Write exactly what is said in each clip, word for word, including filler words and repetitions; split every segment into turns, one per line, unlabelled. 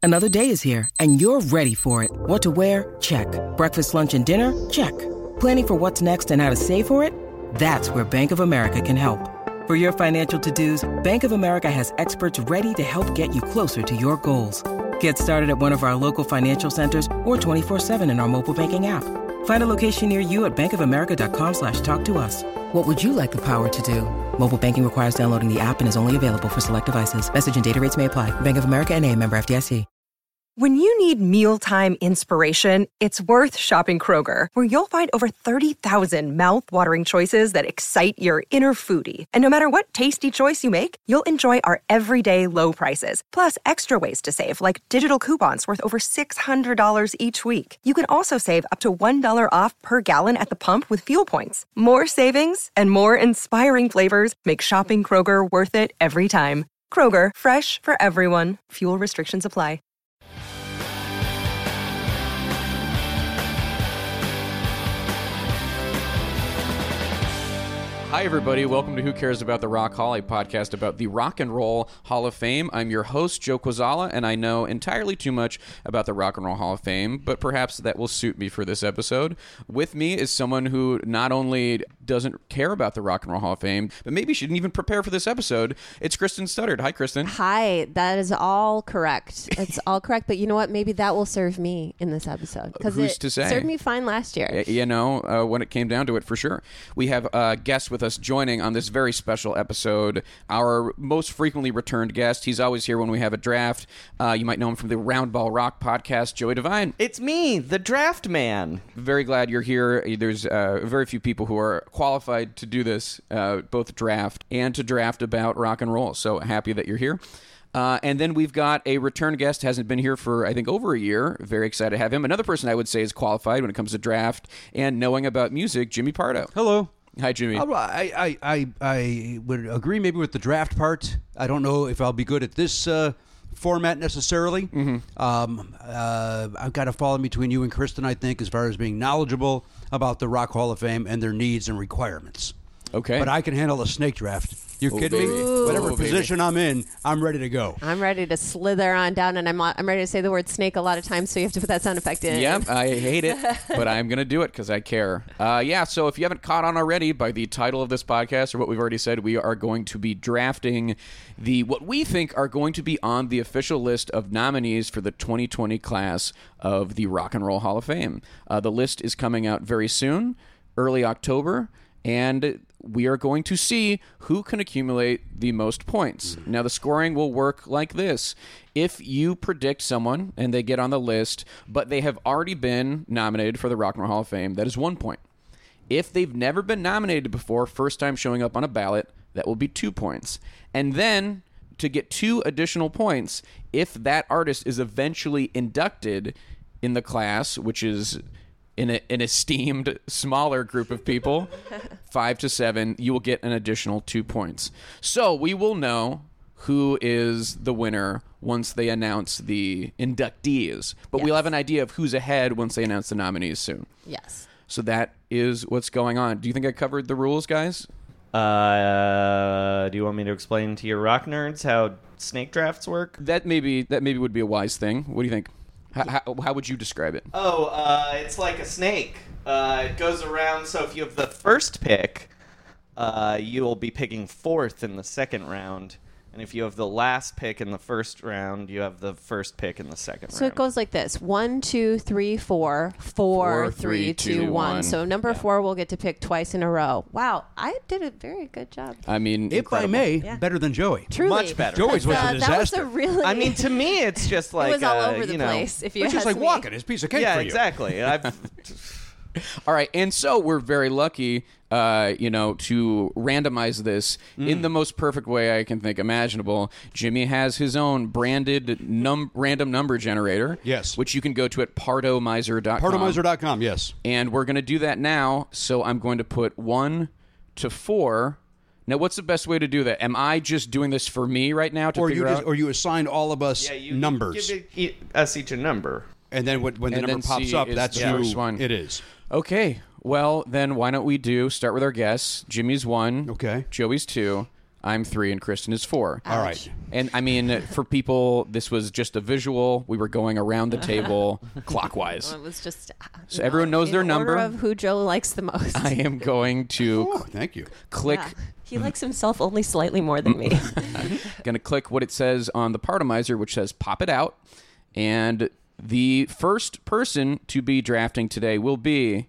Another day is here, and you're ready for it. What to wear? Check. Breakfast, lunch, and dinner? Check. Planning for what's next and how to save for it? That's where Bank of America can help. For your financial to-dos, Bank of America has experts ready to help get you closer to your goals. Get started at one of our local financial centers or twenty-four seven in our mobile banking app. Find a location near you at bankofamerica.com slash talk to us. What would you like the power to do? Mobile banking requires downloading the app and is only available for select devices. Message and data rates may apply. Bank of America N A, member F D I C.
When you need mealtime inspiration, it's worth shopping Kroger, where you'll find over thirty thousand mouth-watering choices that excite your inner foodie. And no matter what tasty choice you make, you'll enjoy our everyday low prices, plus extra ways to save, like digital coupons worth over six hundred dollars each week. You can also save up to one dollar off per gallon at the pump with fuel points. More savings and more inspiring flavors make shopping Kroger worth it every time. Kroger, fresh for everyone. Fuel restrictions apply.
Hi, everybody. Welcome to Who Cares About the Rock Hall, a podcast about the Rock and Roll Hall of Fame. I'm your host, Joe Quazala, and I know entirely too much about the Rock and Roll Hall of Fame, but perhaps that will suit me for this episode. With me is someone who not only doesn't care about the Rock and Roll Hall of Fame, but maybe she didn't even prepare for this episode. It's Kristen Studdard. Hi, Kristen.
Hi. That is all correct. It's all correct, but you know what? Maybe that will serve me in this episode. Because
Who's
it
to say?
served me fine last year.
You know, uh, when it came down to it, for sure. We have a guest with us joining on this very special episode, our most frequently returned guest. He's always here when we have a draft. Uh, you might know him from the Roundball Rock podcast, Joey Devine.
It's me, the draft man.
Very glad you're here. There's uh, very few people who are qualified to do this, uh, both draft and to draft about rock and roll. So happy that you're here. Uh, and then we've got a return guest, hasn't been here for, I think, over a year. Very excited to have him. Another person I would say is qualified when it comes to draft and knowing about music, Jimmy Pardo.
Hello.
Hi, Jimmy.
I, I, I, I would agree maybe with the draft part. I don't know if I'll be good at this uh, format necessarily. Mm-hmm. Um, uh, I've got to fall in between you and Kristen, I think, as far as being knowledgeable about the Rock Hall of Fame and their needs and requirements.
Okay.
But I can handle a snake draft. You
oh,
kidding
baby.
me? Whatever
oh,
position
baby.
I'm in, I'm ready to go.
I'm ready to slither on down, and I'm I'm ready to say the word snake a lot of times, so you have to put that sound effect in.
Yep, I hate it, but I'm going to do it because I care. Uh, yeah, so if you haven't caught on already by the title of this podcast or what we've already said, we are going to be drafting the what we think are going to be on the official list of nominees for the twenty twenty class of the Rock and Roll Hall of Fame. Uh, the list is coming out very soon, early October, and we are going to see who can accumulate the most points. Now, the scoring will work like this. If you predict someone and they get on the list, but they have already been nominated for the Rock and Roll Hall of Fame, that is one point. If they've never been nominated before, first time showing up on a ballot, that will be two points. And then, to get two additional points, if that artist is eventually inducted in the class, which is in a, an esteemed smaller group of people, five to seven, you will get an additional two points. So we will know who is the winner once they announce the inductees. But
Yes.
we'll have an idea of who's ahead once they announce the nominees soon.
Yes.
So that is what's going on. Do you think I covered the rules, guys?
Uh, do you want me to explain to your rock nerds how snake drafts work?
That maybe that maybe would be a wise thing. What do you think? How, how, how would you describe it?
Oh, uh, it's like a snake. Uh, it goes around, so if you have the first pick, uh, you'll be picking fourth in the second round. And if you have the last pick in the first round, you have the first pick in the second
So
round.
it goes like this. One, two, three, four, four,
Four,
three,
three,
two,
two,
one.
one.
So number four will get to pick twice in a row. Wow. I did a very good job.
I mean,
If
incredible.
I may,
Yeah.
better than Joey.
Truly.
Much better.
Joey's was
Uh,
a
that was
disaster.
a really...
I mean, to me, it's just like
it was all
uh,
over the
you know,
place, if you
It's just
ask
like
me.
walking. It's a piece of cake
yeah,
for you.
exactly. I've,
All right, and so we're very lucky, uh, you know, to randomize this
Mm.
in the most perfect way I can think imaginable. Jimmy has his own branded num- random number generator.
Yes.
Which you can go to at pardomizer dot com.
Pardomizer dot com, yes.
And we're going to do that now, so I'm going to put one to four. Now, what's the best way to do that? Am I just doing this for me right now to
Or you
figure
just,
out?
or you assign all of us
yeah, you
numbers.
give it, us each a number.
And then when, when the
And
number
then
pops
C
up,
is
that's
the
who
first one.
it is.
Okay, well, then why don't we do, start with our guests. Jimmy's one.
Okay.
Joey's two. I'm three, and Kristen is four.
All right.
And I mean, for people, this was just a visual. We were going around the table clockwise.
Well, it was just.
So everyone knows
in
their
order
number.
of who Joe likes the most.
I am going to
Oh, thank you.
click.
Yeah. He likes himself only slightly more than me.
Going to click what it says on the Partomizer, which says "pop it out," and the first person to be drafting today will be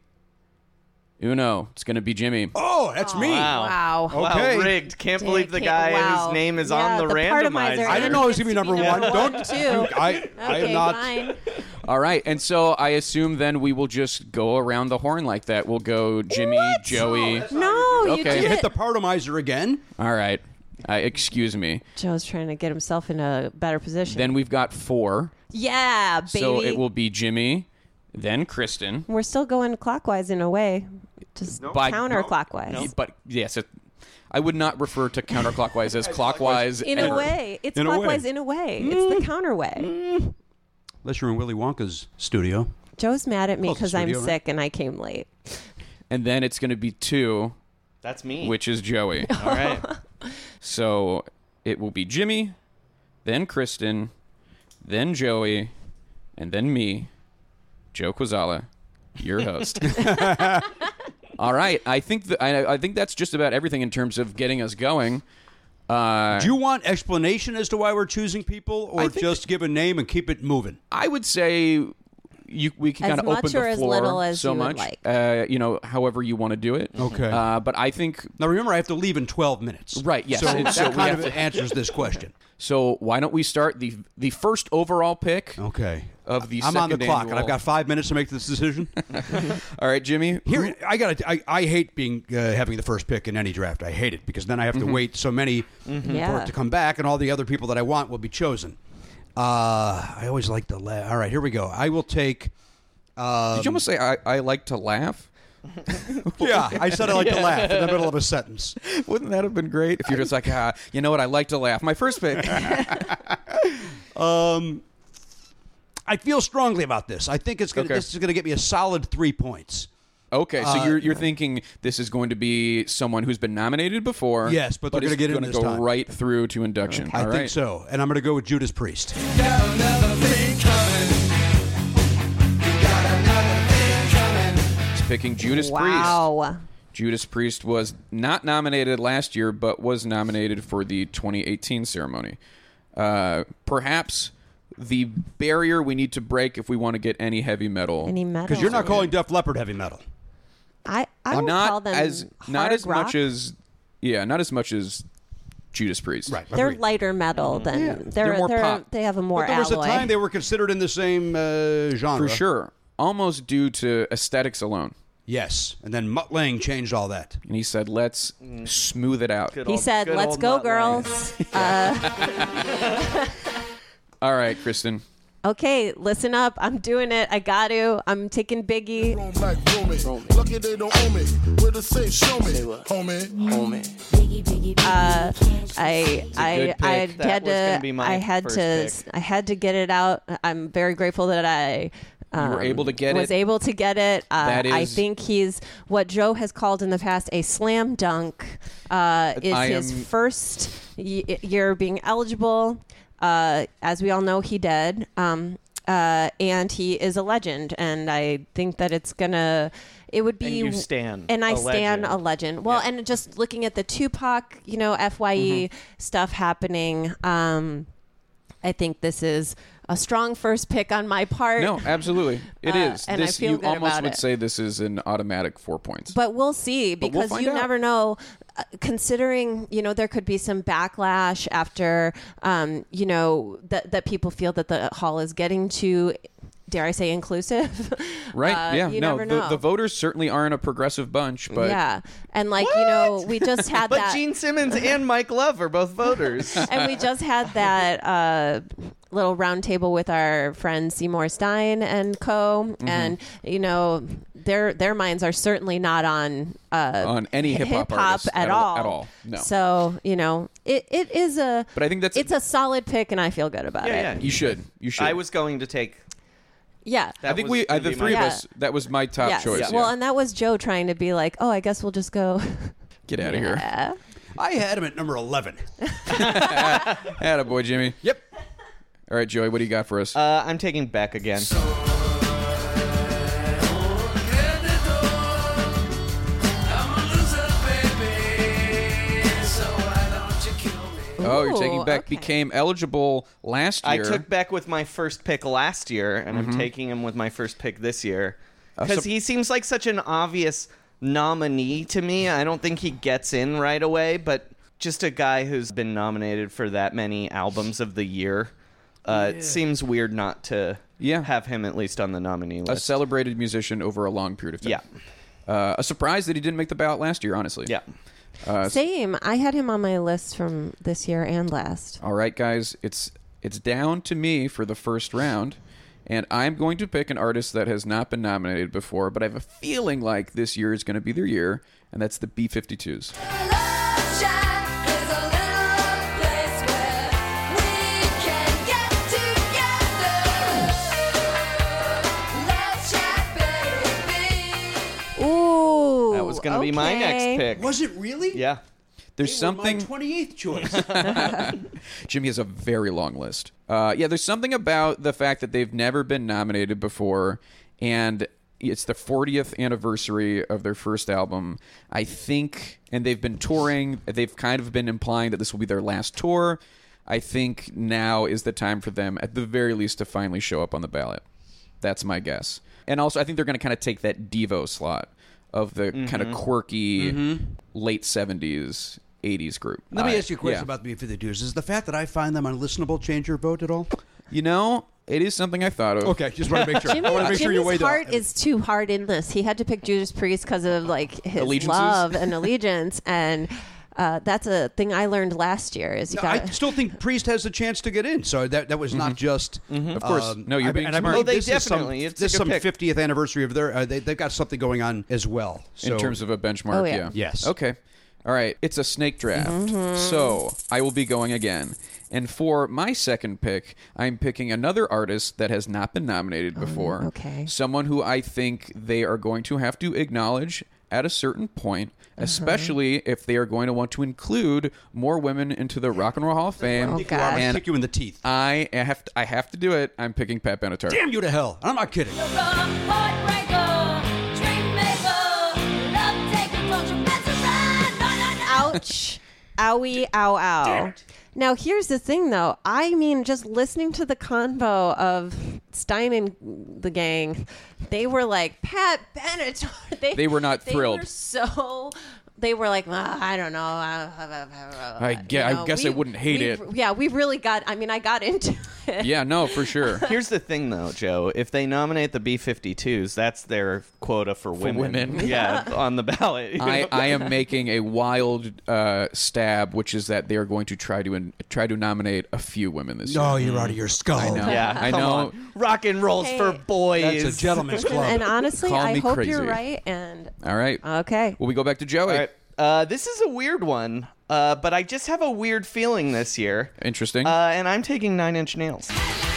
Uno. It's going to be Jimmy.
Oh, that's me.
Wow.
Wow.
Okay.
Wow, rigged. Can't
Dick,
believe the
can't-
guy
wow.
whose name is
Yeah,
on the,
the
randomizer.
Partomizer
I didn't know it was going to be number one.
One,
Don't.
two.
I, I
Okay,
am not.
fine.
All right, and so I assume then we will just go around the horn like that. We'll go Jimmy, Joey.
No, you
Okay.
did
You hit
it.
the Partomizer again.
All right. Uh, excuse me.
Joe's trying to get himself in a better position.
Then we've got four.
yeah, baby.
So it will be Jimmy, then Kristen.
We're still going clockwise in a way, just
By-
counterclockwise.
But yes, it, I would not refer to counterclockwise as clockwise.
In
ever.
a way, it's
In a way.
clockwise in a way. It's the counter way.
Unless you're in Willy Wonka's studio.
Joe's mad at me
Close to
because I'm
studio, right?
sick and I came late.
And then it's going to be two,
That's me.
which is Joey.
All right.
So it will be Jimmy, then Kristen, then Joey, and then me, Joe Quazala, your host. All right, I think th- I, I think that's just about everything in terms of getting us going. Uh,
Do you want explanation as to why we're choosing people, or
I think
just give a name and keep it moving?
I would say you we can
As
kind of
much
open the
or as
floor
little as
so
you would
much,
like.
uh, you know, however you want to do it.
Okay.
Uh, but I think
Now remember, I have to leave in twelve minutes.
Right, yes.
So
And
that
so we
kind
have
of
to-
answers this question.
so. Why don't we start the the first overall pick
Okay.
of the
I'm on the
second
clock, and
annual-
I've got five minutes to make this decision.
All right, Jimmy.
Here, I got. I, I hate being uh, having the first pick in any draft. I hate it because then I have to wait so many for
Yeah.
it to come back, and all the other people that I want will be chosen. Uh, I always like to laugh. All right, here we go. I will take. Um,
Did you almost say I, I like to laugh?
yeah, I said I like to laugh in the middle of a sentence.
Wouldn't that have been great if you're just like, ah, you know what? I like to laugh. My first pick.
Um, I feel strongly about this. I think it's gonna,
Okay.
this is going to get me a solid three points.
Okay, so
Uh,
you're you're thinking this is going to be someone who's been nominated before.
Yes, but they're
is
gonna get in
gonna
this
go
time.
right through to induction.
I
All
think
right.
so, and I'm going to go with Judas Priest.
It's picking Judas Priest.
Wow.
Judas Priest was not nominated last year, but was nominated for the twenty eighteen ceremony. Uh, perhaps the barrier we need to break if we want to get any heavy metal.
Any metal?
Because you're not calling Def Leppard heavy metal.
I I would
not
call them
as not
hard
as
rock.
much as yeah, not as much as Judas Priest.
Right.
They're
Agreed.
lighter metal than
Yeah.
they're,
They're more pop.
They have a more
But there was
alloy.
a time they were considered in the same uh, genre.
For sure. Almost due to aesthetics alone.
Yes, and then Mutt Lange changed all that.
And he said, let's smooth it out.
Good
he
old-
said,
good
"Let's
old
go,
Mutt Lange."
girls." uh,
All right, Kristen.
okay, listen up. I'm doing it. I got to. I'm taking Biggie.
Lucky they don't own me. Where the say show me, homie.
Uh, I I
good pick.
I
That
had
was gonna
to
be my
I had
first
to
pick.
I had to get it out. I'm very grateful that I um,
were able to get
was
it.
able to get it. Uh,
That
I
is-
think he's what Joe has called in the past a slam dunk. Uh, is
I
his
am-
first y- year being eligible. Uh, as we all know, he did. Um, uh, and he is a legend, and I think that it's gonna. It would be.
And you stan
And I
a
stan
legend.
a legend. Well,
Yeah.
and just looking at the Tupac, you know, F Y E
Mm-hmm.
stuff happening. Um, I think this is a strong first pick on my part.
No, absolutely. It
Uh,
is.
and I
this,
feel
you
good
almost
about
would
it.
say this is an automatic four points.
But we'll see
we'll
because
find
you
out.
never know. Uh, considering, you know, there could be some backlash after, um, you know, that that people feel that the hall is getting too, dare I say, inclusive.
Right?
Uh,
yeah.
you
no,
never
the,
know.
the voters certainly aren't a progressive bunch, but
yeah, and like you know, we just had
But
that.
Gene Simmons and Mike Love are both voters.
and we just had that uh, little round table with our friend Seymour Stein and co.
Mm-hmm.
And you know, their their minds are certainly not on uh,
on any hip hop artist
at,
all.
all.
At all. No.
So you know, it, it is a.
But I think that's-
it's a solid pick, and I feel good about
Yeah,
it.
yeah.
you should. You should.
I was going to take.
Yeah.
That
I think
was
we, uh,
gonna
the
be
three
my-
of
Yeah.
us, that was my top
Yes.
choice.
Well,
yeah.
and that was Joe trying to be like, oh, I guess we'll just go.
Get out of here.
Yeah.
I had him at number eleven.
Attaboy, Jimmy.
Yep.
All right, Joey, what do you got for us?
Uh, I'm taking Beck again.
Oh, you're
Ooh,
taking Beck.
okay.
Became eligible last
I
year.
took Beck with my first pick last year, and
Mm-hmm.
I'm taking him with my first pick this year.
Uh,
Because
so-
he seems like such an obvious nominee to me. I don't think he gets in right away, but just a guy who's been nominated for that many albums of the year. Uh, It seems weird not to
Yeah.
have him at least on the nominee
a
list.
celebrated musician over a long period of time.
Yeah.
Uh, a surprise that he didn't make the ballot last year, honestly.
Yeah.
Uh,
Same. I had him on my list from this year and last.
all right, guys, it's it's down to me for the first round, and I'm going to pick an artist that has not been nominated before, but I have a feeling like this year is going to be their year, and that's the B fifty-twos.
Ooh.
That was going to be my next
okay.
pick.
Was it really?
Yeah.
There's
They were
something.
my twenty-eighth choice.
Jimmy has a very long list. Uh, yeah, there's something about the fact that they've never been nominated before, and it's the fortieth anniversary of their first album. I think, and they've been touring. They've kind of been implying that this will be their last tour. I think now is the time for them, at the very least, to finally show up on the ballot. That's my guess. And also, I think they're going to kind of take that Devo slot of the kind of quirky late seventies, eighties group.
Let me
I-
ask you a question
yeah.
about the B fifty-twos. Is the fact that I find them unlistenable change your vote at all?
You know, it is something I thought of.
Okay, just want to make sure.
Jimmy,
I want to make sure you
Jimmy's
weighed it
heart
out.
is too hard in this. He had to pick Judas Priest because of like his
Allegiances?
love and allegiance, and uh, that's a thing I learned last year. Is you
No, I
got
still think Priest has a chance to get in. So that that was not just.
Of course.
um,
No, you're
I-
being
and I
smart.
believe
Oh, they
this is some-
definitely- it's a
this is
good
some
pick.
fiftieth anniversary of their. Uh, they they've got something going on as well. So,
In terms of a benchmark,
Oh, yeah.
Yes.
Okay. All right. It's a snake draft.
Mm-hmm.
So I will be going again. And for my second pick, I'm picking another artist that has not been nominated before.
Oh, okay.
Someone who I think they are going to have to acknowledge at a certain point,
Uh-huh.
especially if they are going to want to include more women into the Rock and Roll Hall of Fame.
Oh,
I'm gonna
And
kick you in the teeth.
I have to, I have to do it. I'm picking Pat Benatar.
Damn you to hell! I'm not kidding.
ouch, owie, ow, ow. Now here's the thing, though. I mean, just listening to the convo of Stein and the gang, they were like Pat Benatar. They,
They were not
they
thrilled.
Were so. They were like, well, I don't know. I,
I gue- I guess I wouldn't hate it.
Yeah, we really got. I mean, I got into it.
Yeah, no, for sure.
Here's the thing, though, Joe. If they nominate the B fifty-twos, that's their quota for women.
women.
Yeah, on the ballot. you
I,
know?
I am making a wild uh, stab, which is that they are going to try to try to nominate a few women this
No,
year.
you're out of your skull.
I know.
Yeah,
I
come
know.
on. Rock and roll's
Hey.
for boys.
That's a gentleman's club.
And honestly,
Call
I
me
hope
crazy.
you're right. And
All right.
okay.
Well, we go back to Joey.
All right. Uh, this is a weird one, uh, but I just have a weird feeling this year.
Interesting.
Uh, and I'm taking Nine Inch Nails.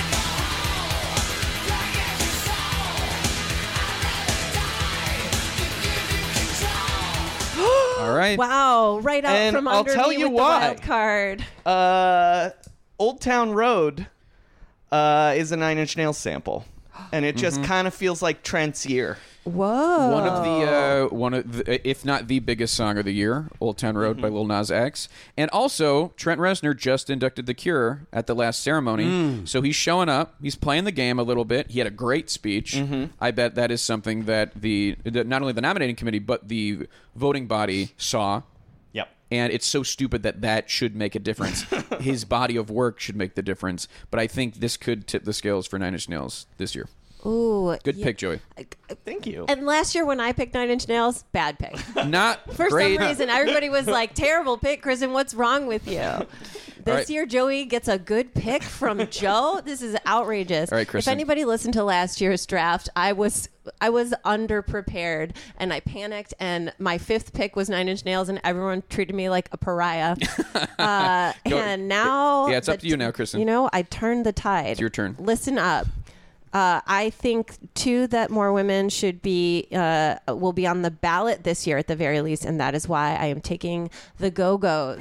All right.
Wow, right out
And
from
I'll
under
tell
me
you
with
why.
the wild card.
Uh, Old Town Road uh, is a Nine Inch Nails sample. And it just kind of feels like Trent's year.
Whoa.
One of the uh, one of the, if not the biggest song of the year, "Old Town Road" by Lil Nas X, and also Trent Reznor just inducted The Cure at the last ceremony, so he's showing up. He's playing the game a little bit. He had a great speech. I bet that is something that the that not only the nominating committee but the voting body saw.
Yep.
And it's so stupid that that should make a difference. His body of work should make the difference. But I think this could tip the scales for Nine Inch Nails this year.
Ooh,
Good
yeah.
pick, Joey.
Thank you.
And last year when I picked Nine Inch Nails, bad pick.
Not
For
great.
some reason, everybody was like, terrible pick, Kristen. What's wrong with you? This
right.
year, Joey gets a good pick from Joe. This is outrageous.
All right,
if
Kristen.
anybody listened to last year's draft, I was I was underprepared and I panicked. And my fifth pick was Nine Inch Nails, and everyone treated me like a pariah. uh,
Go-
and now,
Yeah, it's up
the-
to you now, Kristen.
You know, I turned the tide. It's
your turn.
Listen up. Uh, I think too that more women should be uh, will be on the ballot this year at the very least, and that is why I am taking the Go-Go's.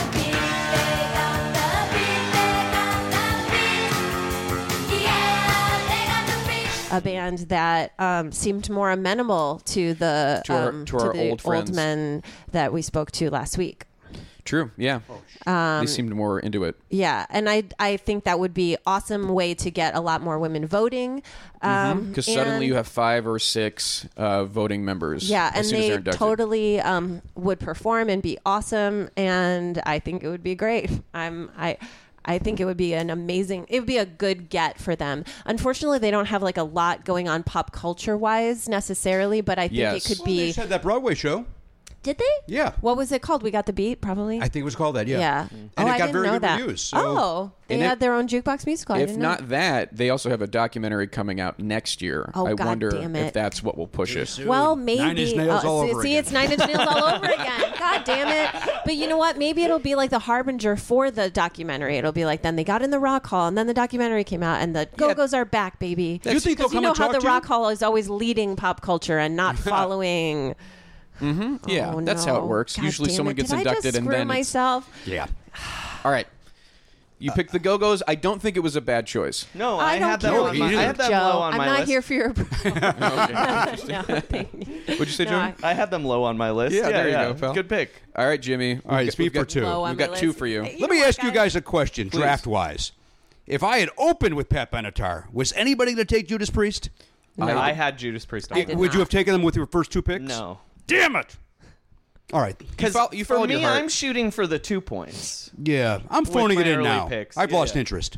A band that um, seemed more amenable to the
To our-
um,
to our
the
old friends.
men that we spoke to last week.
True. Yeah.
Um,
they seemed more into it.
Yeah, and I I think that would be awesome way to get a lot more women voting. Um,
Because suddenly
and-
you have five or six uh, voting members.
Yeah,
as
and
soon as they're
they
inducted.
totally um, would perform and be awesome, and I think it would be great. I'm I. I think it would be an amazing, it would be a good get for them. Unfortunately, they don't have like a lot going on pop culture wise necessarily, but I think
Yes.
it could
Well, they
be.
just had that Broadway show.
Did they?
Yeah.
What was it called? We Got the Beat, probably.
I think it was called that, yeah.
Yeah.
And
oh,
it
I
got
didn't
very
know
good
that.
reviews. So
Oh, they
And
had
it-
their own jukebox musical. I
If
didn't
not
know.
that, they also have a documentary coming out next year.
Oh,
I
God
wonder
damn
if
it.
that's what will push it.
Well, maybe.
Nine Inch Nails
uh,
all
see,
over
see,
again.
it's Nine Inch Nails all over again. God damn it. But you know what? Maybe it'll be like the harbinger for the documentary. It'll be like, then they got in the Rock Hall, and then the documentary came out, and the Go-Go's are back, baby.
Do you think they'll
Because you
come
know
and
how
talk
the
to you?
Rock Hall is always leading pop culture and not following.
Yeah,
Oh,
that's
no.
how it works.
God
Usually
damn
someone
it.
gets
Did
inducted
I just
and
screw
then it's-
myself.
Yeah.
All right. You picked the Go-Go's. I don't think it was a bad choice.
No,
I
I,
don't
had them
care
on
what
my,
you
I
think,
had them
Joe.
low on
I'm
my
not
list.
here for your.
Okay.
no, thank you.
What'd you say,
No,
Joey?
I had them low on my list.
Yeah, there you
yeah.
go, pal.
Good pick.
All right, Jimmy.
All right,
We've
it's
got-
me
we've
for
got-
two.
Low on
We've
my
got two
list.
for you.
Hey,
Let me
know what,
ask you guys a question,
Please.
draft-wise. If I had opened with Pat Benatar, was anybody going to take Judas Priest?
No,
I-
I, had Judas Priest. on
I
my
did
Would
not.
you have taken them with your first two picks?
No.
Damn it! All right.
Because
fol- you
for
followed
me,
your heart.
I'm shooting for the two points.
Yeah, I'm phoning
my
it in
early
now.
picks.
I've
Yeah,
lost
yeah.
interest.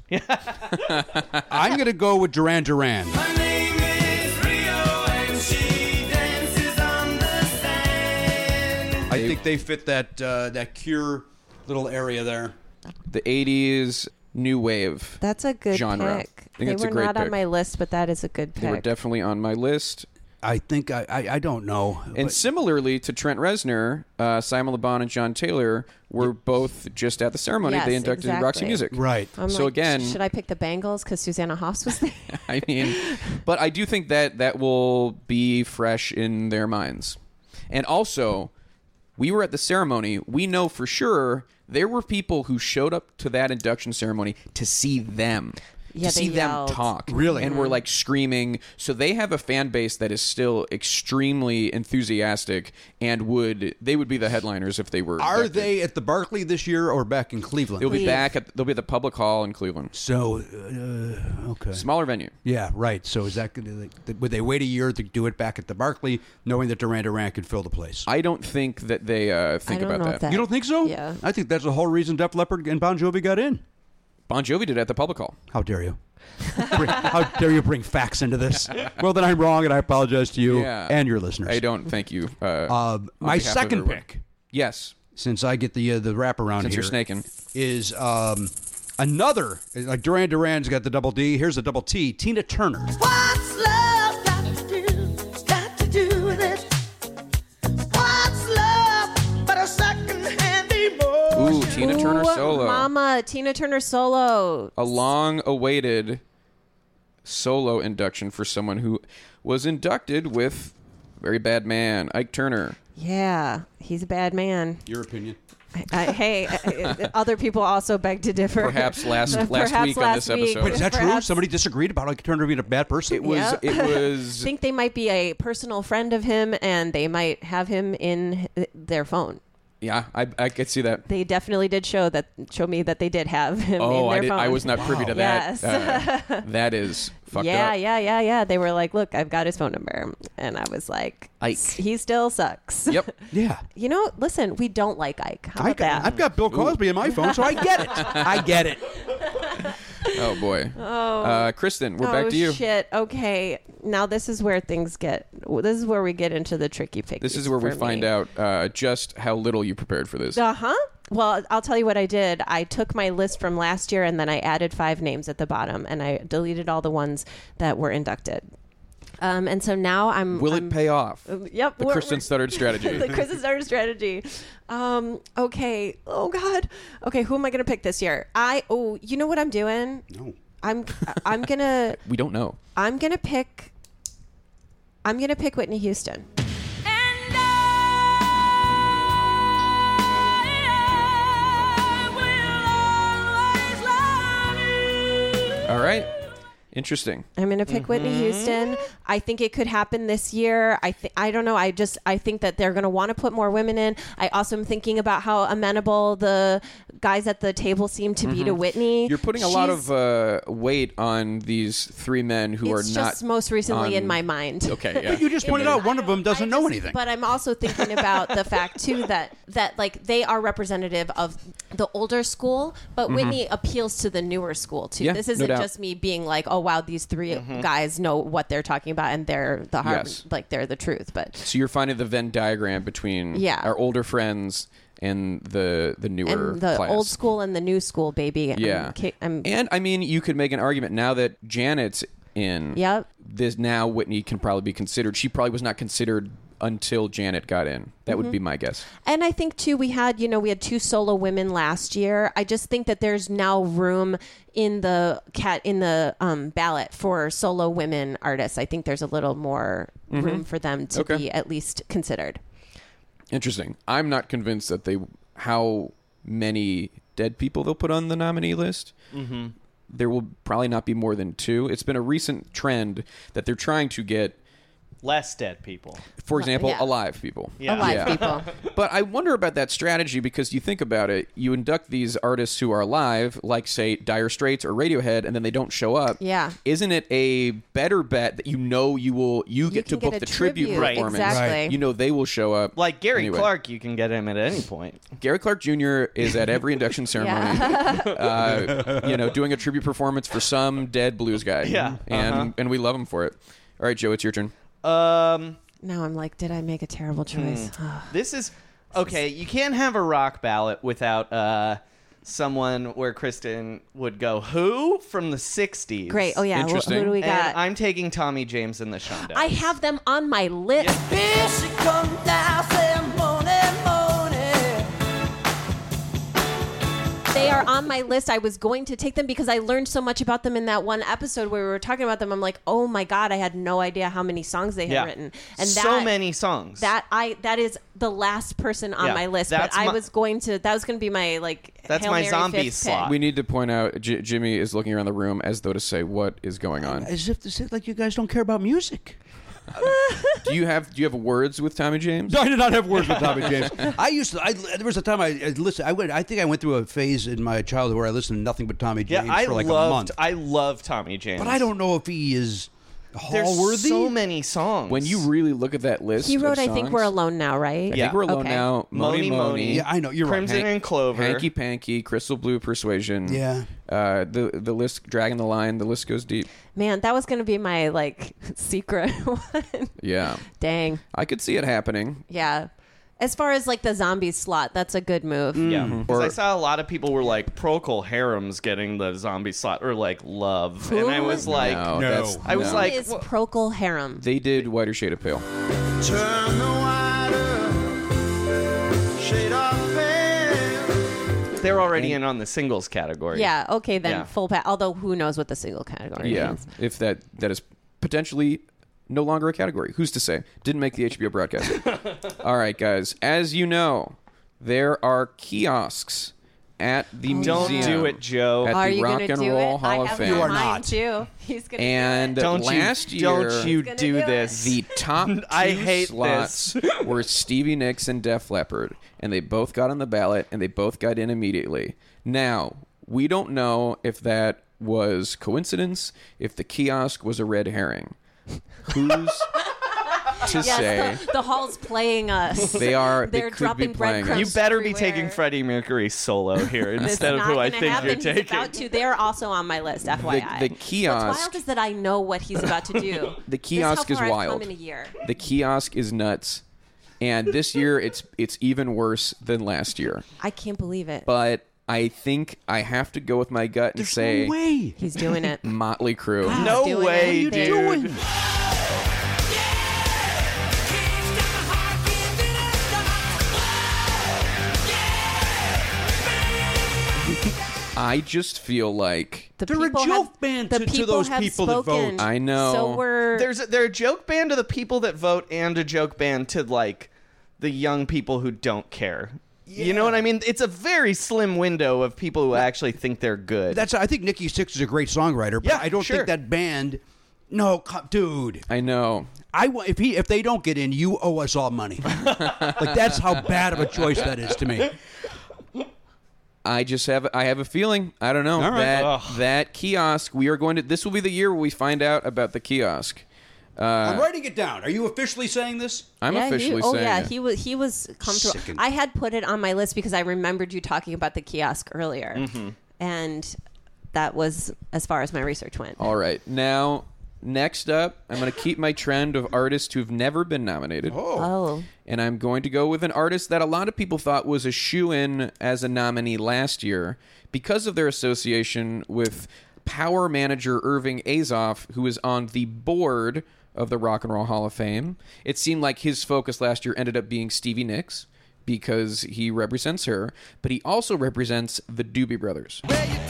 I'm going to go with Duran Duran.
My name is Rio and she dances on the sand.
I think they fit that uh, that Cure little area there.
The eighties new wave.
That's a good
Genre.
pick.
I think
They
it's a
were
great
not on
pick.
my list, but that is a good
They were
pick.
definitely on my list.
I think I I, I don't know.
And
but-
similarly to Trent Reznor, uh, Simon Le Bon and John Taylor were both just at the ceremony.
Yes,
they inducted in Roxy
exactly.
Music.
right.
I'm
So
like,
again-
should I pick the Bengals because Susanna Hoffs was there?
I mean, but I do think that that will be fresh in their minds. And also, we were at the ceremony. We know for sure there were people who showed up to that induction ceremony to see them.
Yeah,
to
they
see them
yelled.
talk.
Really?
And were like screaming. So they have a fan base that is still extremely enthusiastic and would they would be the headliners if they were
Are
inducted.
they at the Barcley this year or back in Cleveland?
They'll be
Cleve.
back at they'll be at the public hall in Cleveland.
So, uh, okay.
Smaller venue.
Yeah, right. So is that gonna, like, would they wait a year to do it back at the Barclay, knowing that Duran Duran could fill the place?
I don't think that they uh, think
I don't
about
know
that.
if that-
You don't think so?
Yeah.
I think that's the whole reason Def Leppard and Bon Jovi got in.
Bon Jovi did it at the public hall.
How dare you? Bring, how dare you bring facts into this? Well, then I'm wrong, and I apologize to you
Yeah.
and your listeners.
I don't thank you. Uh,
Uh,
on
my
behalf of
second
everyone.
pick,
Yes.
since I get the uh, the wrap around
Since
here,
you're snaking.
is um, another like Duran Duran's got the double D. Here's the double T. Tina Turner.
What's love got to do? Got to do with it. What's love but a second-hand emotion?
Ooh, Tina Turner
Ooh,
solo.
Mama, Tina Turner solo.
A long-awaited solo induction for someone who was inducted with very bad man, Ike Turner.
Yeah, he's a bad man.
Your opinion?
I, I, hey, I- other people also beg to differ.
Perhaps last last
Perhaps
week on
last
this
week.
episode.
Wait, is that true?
Perhaps-
Somebody disagreed about Ike Turner being a bad person?
It was.
Yeah.
It was.
I think they might be a personal friend of him, and they might have him in h- their phone.
Yeah, I I could see that.
They definitely did show that show me that they did have him
Oh,
in their
I did.
phone.
I was not privy to that.
Yes.
Uh, that is fucked
yeah,
up.
yeah, yeah, yeah. They were like, "Look, I've got his phone number," and I was like,
Ike.
he still sucks."
Yep.
Yeah.
You know, listen, we don't like Ike. How
I
about that?
I've got Bill Cosby in my phone, so I get it. I get it.
Oh boy. Oh. Uh, Kristen, we're
oh,
back to you.
shit. Okay. Now this is where things get. This is where we get into the tricky picks.
This is where we find out uh, just how little you prepared for this.
Uh huh. Well, I'll tell you what I did. I took my list from last year and then I added five names at the bottom and I deleted all the ones that were inducted. Um, and so now I'm.
Will
I'm,
it pay off?
Yep.
The
we're-
Kristen
we're-
Studdard strategy.
the Kristen Studdard strategy. Um, okay. Oh God. Okay. Who am I going to pick this year? I. Oh, you know what I'm doing?
No.
I'm I'm gonna
We don't know.
I'm gonna pick I'm gonna pick Whitney Houston.
All right. Interesting.
I'm going to pick mm-hmm. Whitney Houston. I think it could happen this year. I th- I don't know. I just I think that they're going to want to put more women in. I also am thinking about how amenable the guys at the table seem to mm-hmm. be to Whitney.
You're putting a
She's,
lot of uh, weight on these three men who
it's
are not.
It's just most recently
on...
in my mind.
Okay, yeah.
But you just pointed out one of them doesn't
I
know
just,
anything.
But I'm also thinking about the fact too that that like they are representative of the older school, but mm-hmm. Whitney appeals to the newer school too.
Yeah,
this isn't
no doubt.
just me being like, oh wow, these three mm-hmm. guys know what they're talking about and they're the hard,
yes.
like they're the truth. But
so you're finding the Venn diagram between
yeah.
our older friends and the the newer
and the
class.
old school and the new school, baby.
Yeah,
I'm, I'm,
and I mean, you could make an argument now that Janet's in.
Yep.
This now Whitney can probably be considered. She probably was not considered until Janet got in. That mm-hmm. would be my guess.
And I think too, we had you know we had two solo women last year. I just think that there's now room in the cat in the um, ballot for solo women artists. I think there's a little more mm-hmm. room for them to
okay.
be at least considered.
Interesting. I'm not convinced that they how many dead people they'll put on the nominee list.
Mm-hmm.
There will probably not be more than two. It's been a recent trend that they're trying to get
less dead people.
For example,
yeah.
alive people.
Yeah.
Alive
yeah.
people.
But I wonder about that strategy because you think about it, you induct these artists who are alive, like, say, Dire Straits or Radiohead, and then they don't show up.
Yeah.
Isn't it a better bet that you know you will you,
You
get to
can
book
get
the
a
tribute,
tribute. Right.
performance?
Exactly. Right.
You know they will show up.
Like Gary
anyway.
Clark, you can get him at any point.
Gary Clark Junior is at every induction ceremony, uh, you know, doing a tribute performance for some dead blues guy.
Yeah.
And,
Uh-huh.
and we love him for it. All right, Joe, it's your turn.
Um...
Now I'm like, did I make a terrible choice?
Hmm. This is okay. You can't have a rock ballot without uh, someone where Kristen would go who from the sixties.
Great. Oh yeah. Wh-
Interesting.
Who do we got?
And I'm taking Tommy James and the Shondells.
I have them on my list.
Yeah.
Here she comes down, say morning, morning.
They are on my list. I was going to take them because I learned so much about them in that one episode where we were talking about them. I'm like, oh my god, I had no idea how many songs they had
Yeah.
written, and
so
that,
many songs.
That I that is the last person on
Yeah,
my list. But
that's
I
my-
was going to. That was going to be my like.
That's
Hail
my
Mary
zombie
fifth
slot.
pick.
We need to point out J- Jimmy is looking around the room as though to say what is going on.
As if to say, like, you guys don't care about music.
do you have do you have words with Tommy James?
No, I did not have words with Tommy James. I used to. I, there was a time I, I listened. I went. I think I went through a phase in my childhood where I listened to nothing but Tommy James
yeah, I
for like
loved,
a month.
I love Tommy James.
But I don't know if he is
There's
hall-worthy.
so many songs.
When you really look at that list,
He wrote,
of
I think
songs,
we're alone now, right?
I
Yeah.
think we're alone
Okay.
now. Moni
Moni Moni.
Moni.
Yeah, I know. You're
Crimson
right.
and Clover.
Hanky Panky, Crystal Blue Persuasion.
Yeah.
Uh, the the list, dragging the line. The list goes deep.
Man, that was going to be my like secret one.
Yeah.
Dang.
I could see it happening.
Yeah. As far as like the zombies slot, that's a good move.
Yeah,
Mm-hmm.
because I saw a lot of people were like, Procol Harum's getting the zombie slot, or like Love,
Who?
and I was like,
no,
No.
That's,
I was
no.
like,
Who is
wha-
Procol Harum?
they did Whiter Shade of Pale.
Turn the wider shade of pale.
they're already in on the singles category.
Yeah. Okay, then
Yeah.
full pack. Although who knows what the single category
Yeah,
means?
if that that is potentially no longer a category. Who's to say? Didn't make the H B O broadcast. All right, guys. As you know, there are kiosks at the
Don't
museum.
do it, Joe.
At
Are
the
you
Rock
going to
and
do
Roll
it?
Hall
I
of
have
Fame.
You are
mine
not.
too. He's going to
And
Don't
last
you,
year,
don't you
gonna
do
do it.
this.
the top two
I hate
slots were Stevie Nicks and Def Leppard, and they both got on the ballot, and they both got in immediately. Now, we don't know if that was coincidence, if the kiosk was a red herring. Who's to
Yes,
say?
the, the hall's playing us.
They are.
They're
they could
dropping
be playing
breadcrumbs.
us.
You better be
everywhere.
taking Freddie Mercury solo here
It's
instead of
not
who I
gonna
think
happen.
you're
He's
taking.
about to. They're also on my list, F Y I.
The- the kiosk-
What's wild is that I know what he's about to do.
The
This
kiosk
how
is
far I've
wild.
come in a year.
The kiosk is nuts, and this year it's it's even worse than last year.
I can't believe it.
But I think I have to go with my gut and
There's
say
no way.
He's doing it.
Motley Crue.
No
doing
way,
it.
What are you
dude.
doing?
I just feel like
The
They're a
people
joke
have,
band
the
to- to
people
those
have
people that
spoken,
vote.
I know.
So we're
There's a, they're a joke band to the people that vote and a joke band to like the young people who don't care. You know what I mean? It's a very slim window of people who actually think they're good.
That's. I think Nikki Sixx is a great songwriter, but
Yeah,
I don't
sure.
think that band. No, co- dude.
I know.
I wa- if he if they don't get in, you owe us all money. Like that's how bad of a choice that is to me.
I just have I have a feeling. I don't know
All right.
that
Ugh.
that kiosk. We are going to. This will be the year where we find out about the kiosk. Uh,
I'm writing it down. Are you officially saying this?
I'm
yeah,
officially
he, oh
saying
yeah,
it.
he was he was comfortable.
Sickened.
I had put it on my list because I remembered you talking about the kiosk earlier,
Mm-hmm.
and that was as far as my research went.
All right, now next up, I'm going to keep my trend of artists who've never been nominated.
Oh,
And I'm going to go with an artist that a lot of people thought was a shoo-in as a nominee last year because of their association with power manager Irving Azoff, who is on the board of the Rock and Roll Hall of Fame. It seemed like his focus last year ended up being Stevie Nicks because he represents her, but he also represents the Doobie Brothers.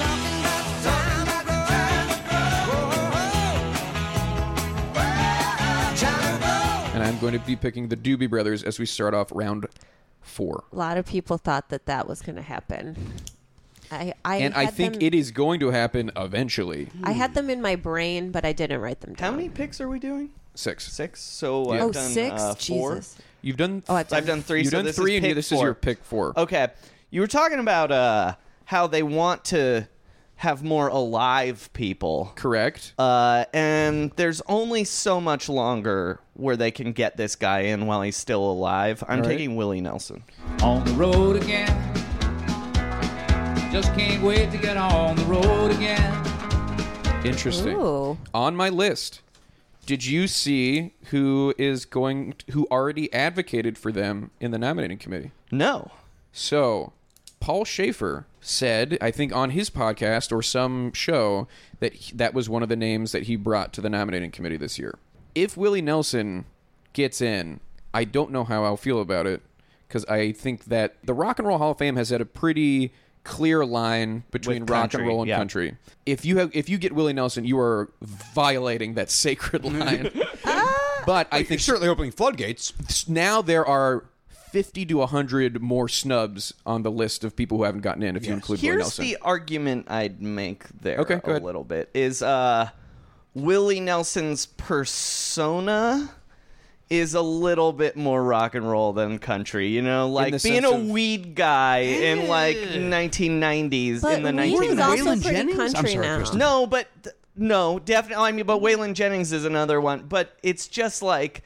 And I'm going to be picking the Doobie Brothers as we start off round four.
a lot of people thought that that was going to happen. I, I
And I
had
think
them,
it is going to happen eventually.
I had them in my brain, but I didn't write them down.
How many picks are we doing?
Six.
Six. So
Yeah.
I've
Oh,
done
six?
uh, four.
Jesus.
You've done.
Oh, I've done,
I've done three.
You've
so
done
this
three,
is
and
pick
this
four.
is your pick four.
Okay, you were talking about uh, how they want to have more alive people.
Correct.
Uh, and there's only so much longer where they can get this guy in while he's still alive. I'm
All right.
taking Willie Nelson.
On the road again. Just can't wait to get on the road again.
Interesting.
Ooh.
On my list, did you see who is going? Who already advocated for them in the nominating committee?
No.
So, Paul Schaefer said, I think on his podcast or some show, that he- that was one of the names that he brought to the nominating committee this year. If Willie Nelson gets in, I don't know how I'll feel about it, because I think that the Rock and Roll Hall of Fame has had a pretty clear line between
With
rock
country,
and roll and
yeah.
country. If you have, if you get Willie Nelson, you are violating that sacred line. But I
You're
think
certainly opening floodgates.
now there are fifty to one hundred more snubs on the list of people who haven't gotten in if you include Willie
Here's
Nelson.
the argument I'd make there
Okay, go
a
ahead.
little bit is uh, Willie Nelson's persona is a little bit more rock and roll than country. You know, like
the
being
sense
a
of-
weed guy in like nineteen nineties
But
in the
weed
nineteen
is
nineties.
also
Waylon
pretty
Jennings? I'm
country
sorry,
now.
Kristen.
No, but th- no, definitely. I mean, but Waylon Jennings is another one. But it's just like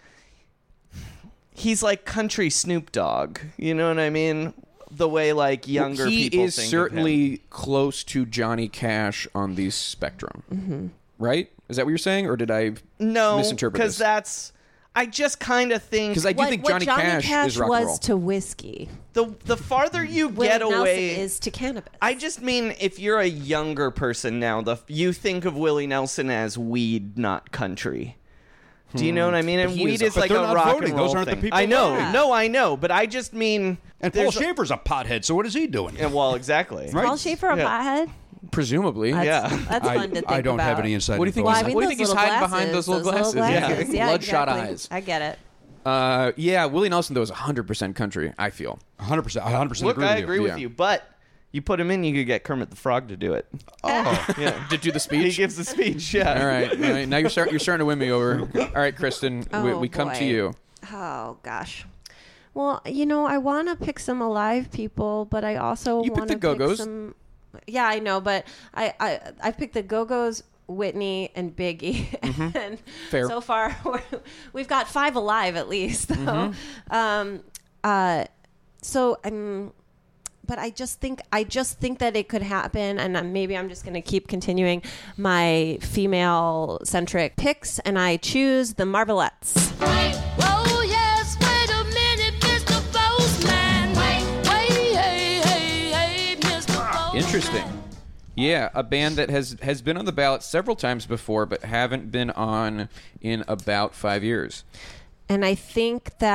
he's like country Snoop Dogg. You know what I mean? The way like younger
Well, he
people
is
think of him.
certainly close to Johnny Cash on the spectrum,
Mm-hmm.
right? Is that what you're saying, or did I
no,
misinterpret
because
this?
that's. I just kind of think
Because I do
What,
think
what
Johnny,
Johnny
Cash,
Cash
is rock
was
and roll.
to whiskey,
the the farther you
Willie
get
Nelson
away
is to cannabis.
I just mean if you're a younger person now, the you think of Willie Nelson as weed, not country. Do you know what I mean? And
he
weed
is
is,
a-
like
But
a
they're not
rock
voting.
and roll
Those aren't the
thing.
people
I know,
voting.
no, I know, but I just mean.
And Paul
there's a-
Schaefer's a pothead, so what is he doing?
Yeah, well, exactly.
Right?
Paul Schaefer a
Yeah.
pothead?
Presumably.
That's,
Yeah.
that's
I,
fun to think
I don't
about.
have any insight.
What do you think?
Well,
he's,
I mean,
what do you
those
think he's
little
hiding behind those little glasses?
glasses. Yeah,
Bloodshot
exactly.
eyes.
I get it.
Uh, yeah, Willie Nelson though is one hundred percent country. I feel.
one hundred percent. one hundred percent
Look,
agree
I
with
agree
you.
with
Yeah.
you, but you put him in, you could get Kermit the Frog to do it.
Oh.
Yeah,
Did do the
he
speech?
gives the speech. Yeah.
All right, all right. Now you're start, you're starting to win me over. All right, Kristen, we,
Oh,
we come to
boy.
you.
Oh gosh. Well, you know, I want to pick some alive people, but I also
You picked
want to
the Go-Go's.
pick some. Yeah, I know, but I I, I picked the Go-Go's, Whitney, and Biggie. and
Fair.
so far, we're, we've got five alive at least. Though.
Mm-hmm.
Um. Uh. So I'm. But I just think I just think that it could happen, and I'm- maybe I'm just going to keep continuing my female-centric picks, and I choose the Marvelettes.
Oh, yes, wait a minute, Mister Postman. Wait, wait, hey, hey, hey, Mister Postman.
Interesting. Yeah, a band that has has been on the ballot several times before, but haven't been on in about five years.
And I think that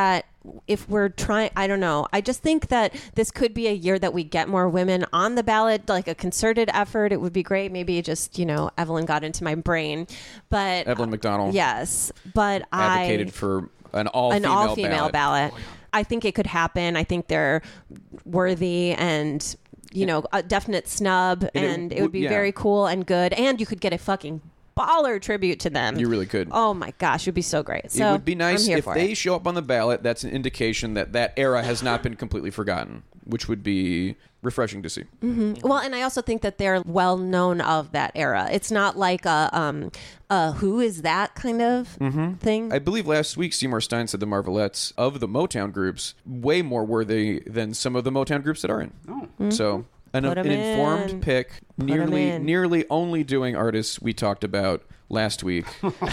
if we're trying, I don't know. I just think that this could be a year that we get more women on the ballot, like a concerted effort. It would be great. Maybe just, you know, Evelyn got into my brain, but
Evelyn McDonald.
Yes, but
advocated
I
for an all
an
female
all female
ballot.
ballot. I think it could happen. I think they're worthy and, you know, a definite snub,
And it
and it,
would-
would be
yeah.
very cool and good. And you could get a fucking baller tribute to them.
You really could.
Oh my gosh, it would be so great. So
it would be nice
I'm here
if
for
they
it.
show up on the ballot. That's an indication that that era has not been completely forgotten, which would be refreshing to see.
Mm-hmm. Well, and I also think that they're well known of that era. It's not like a, um, a who is that kind of
Mm-hmm.
thing.
I believe last week Seymour Stein said the Marvelettes of the Motown groups way more worthy than some of the Motown groups that are in.
Oh.
So an,
Put 'em
an informed
in.
pick,
Put 'em
nearly
in.
nearly only doing artists we talked about last week.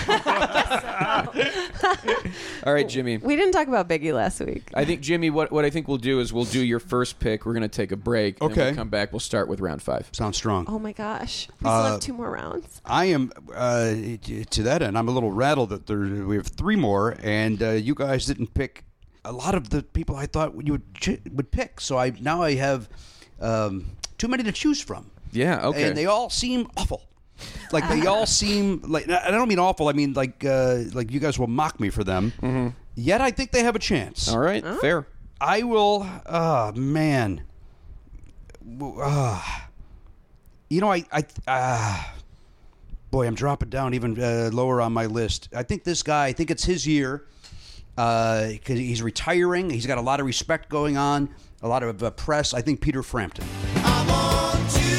All right, Jimmy.
We didn't talk about Biggie last week.
I think Jimmy, what what I think we'll do is we'll do your first pick. We're going to take a break. And
Okay.
We'll come back. We'll start with round five.
Sounds strong.
Oh my gosh, we still
Uh,
have two more rounds.
I am uh, to that end. I'm a little rattled that there we have three more, and uh, you guys didn't pick a lot of the people I thought you would ch- would pick. So I now I have um, too many to choose from.
Yeah. Okay.
And they all seem awful. Like they all seem like I don't mean awful. I mean like uh, like you guys will mock me for them. Mm-hmm. Yet I think they have a chance.
All right. Fair.
I will. Oh man. Uh, you know I I. Uh, boy, I'm dropping down even uh, lower on my list. I think this guy. I think it's his year. Because he's retiring. He's got a lot of respect going on. A lot of uh, press. I think Peter Frampton.
I want you.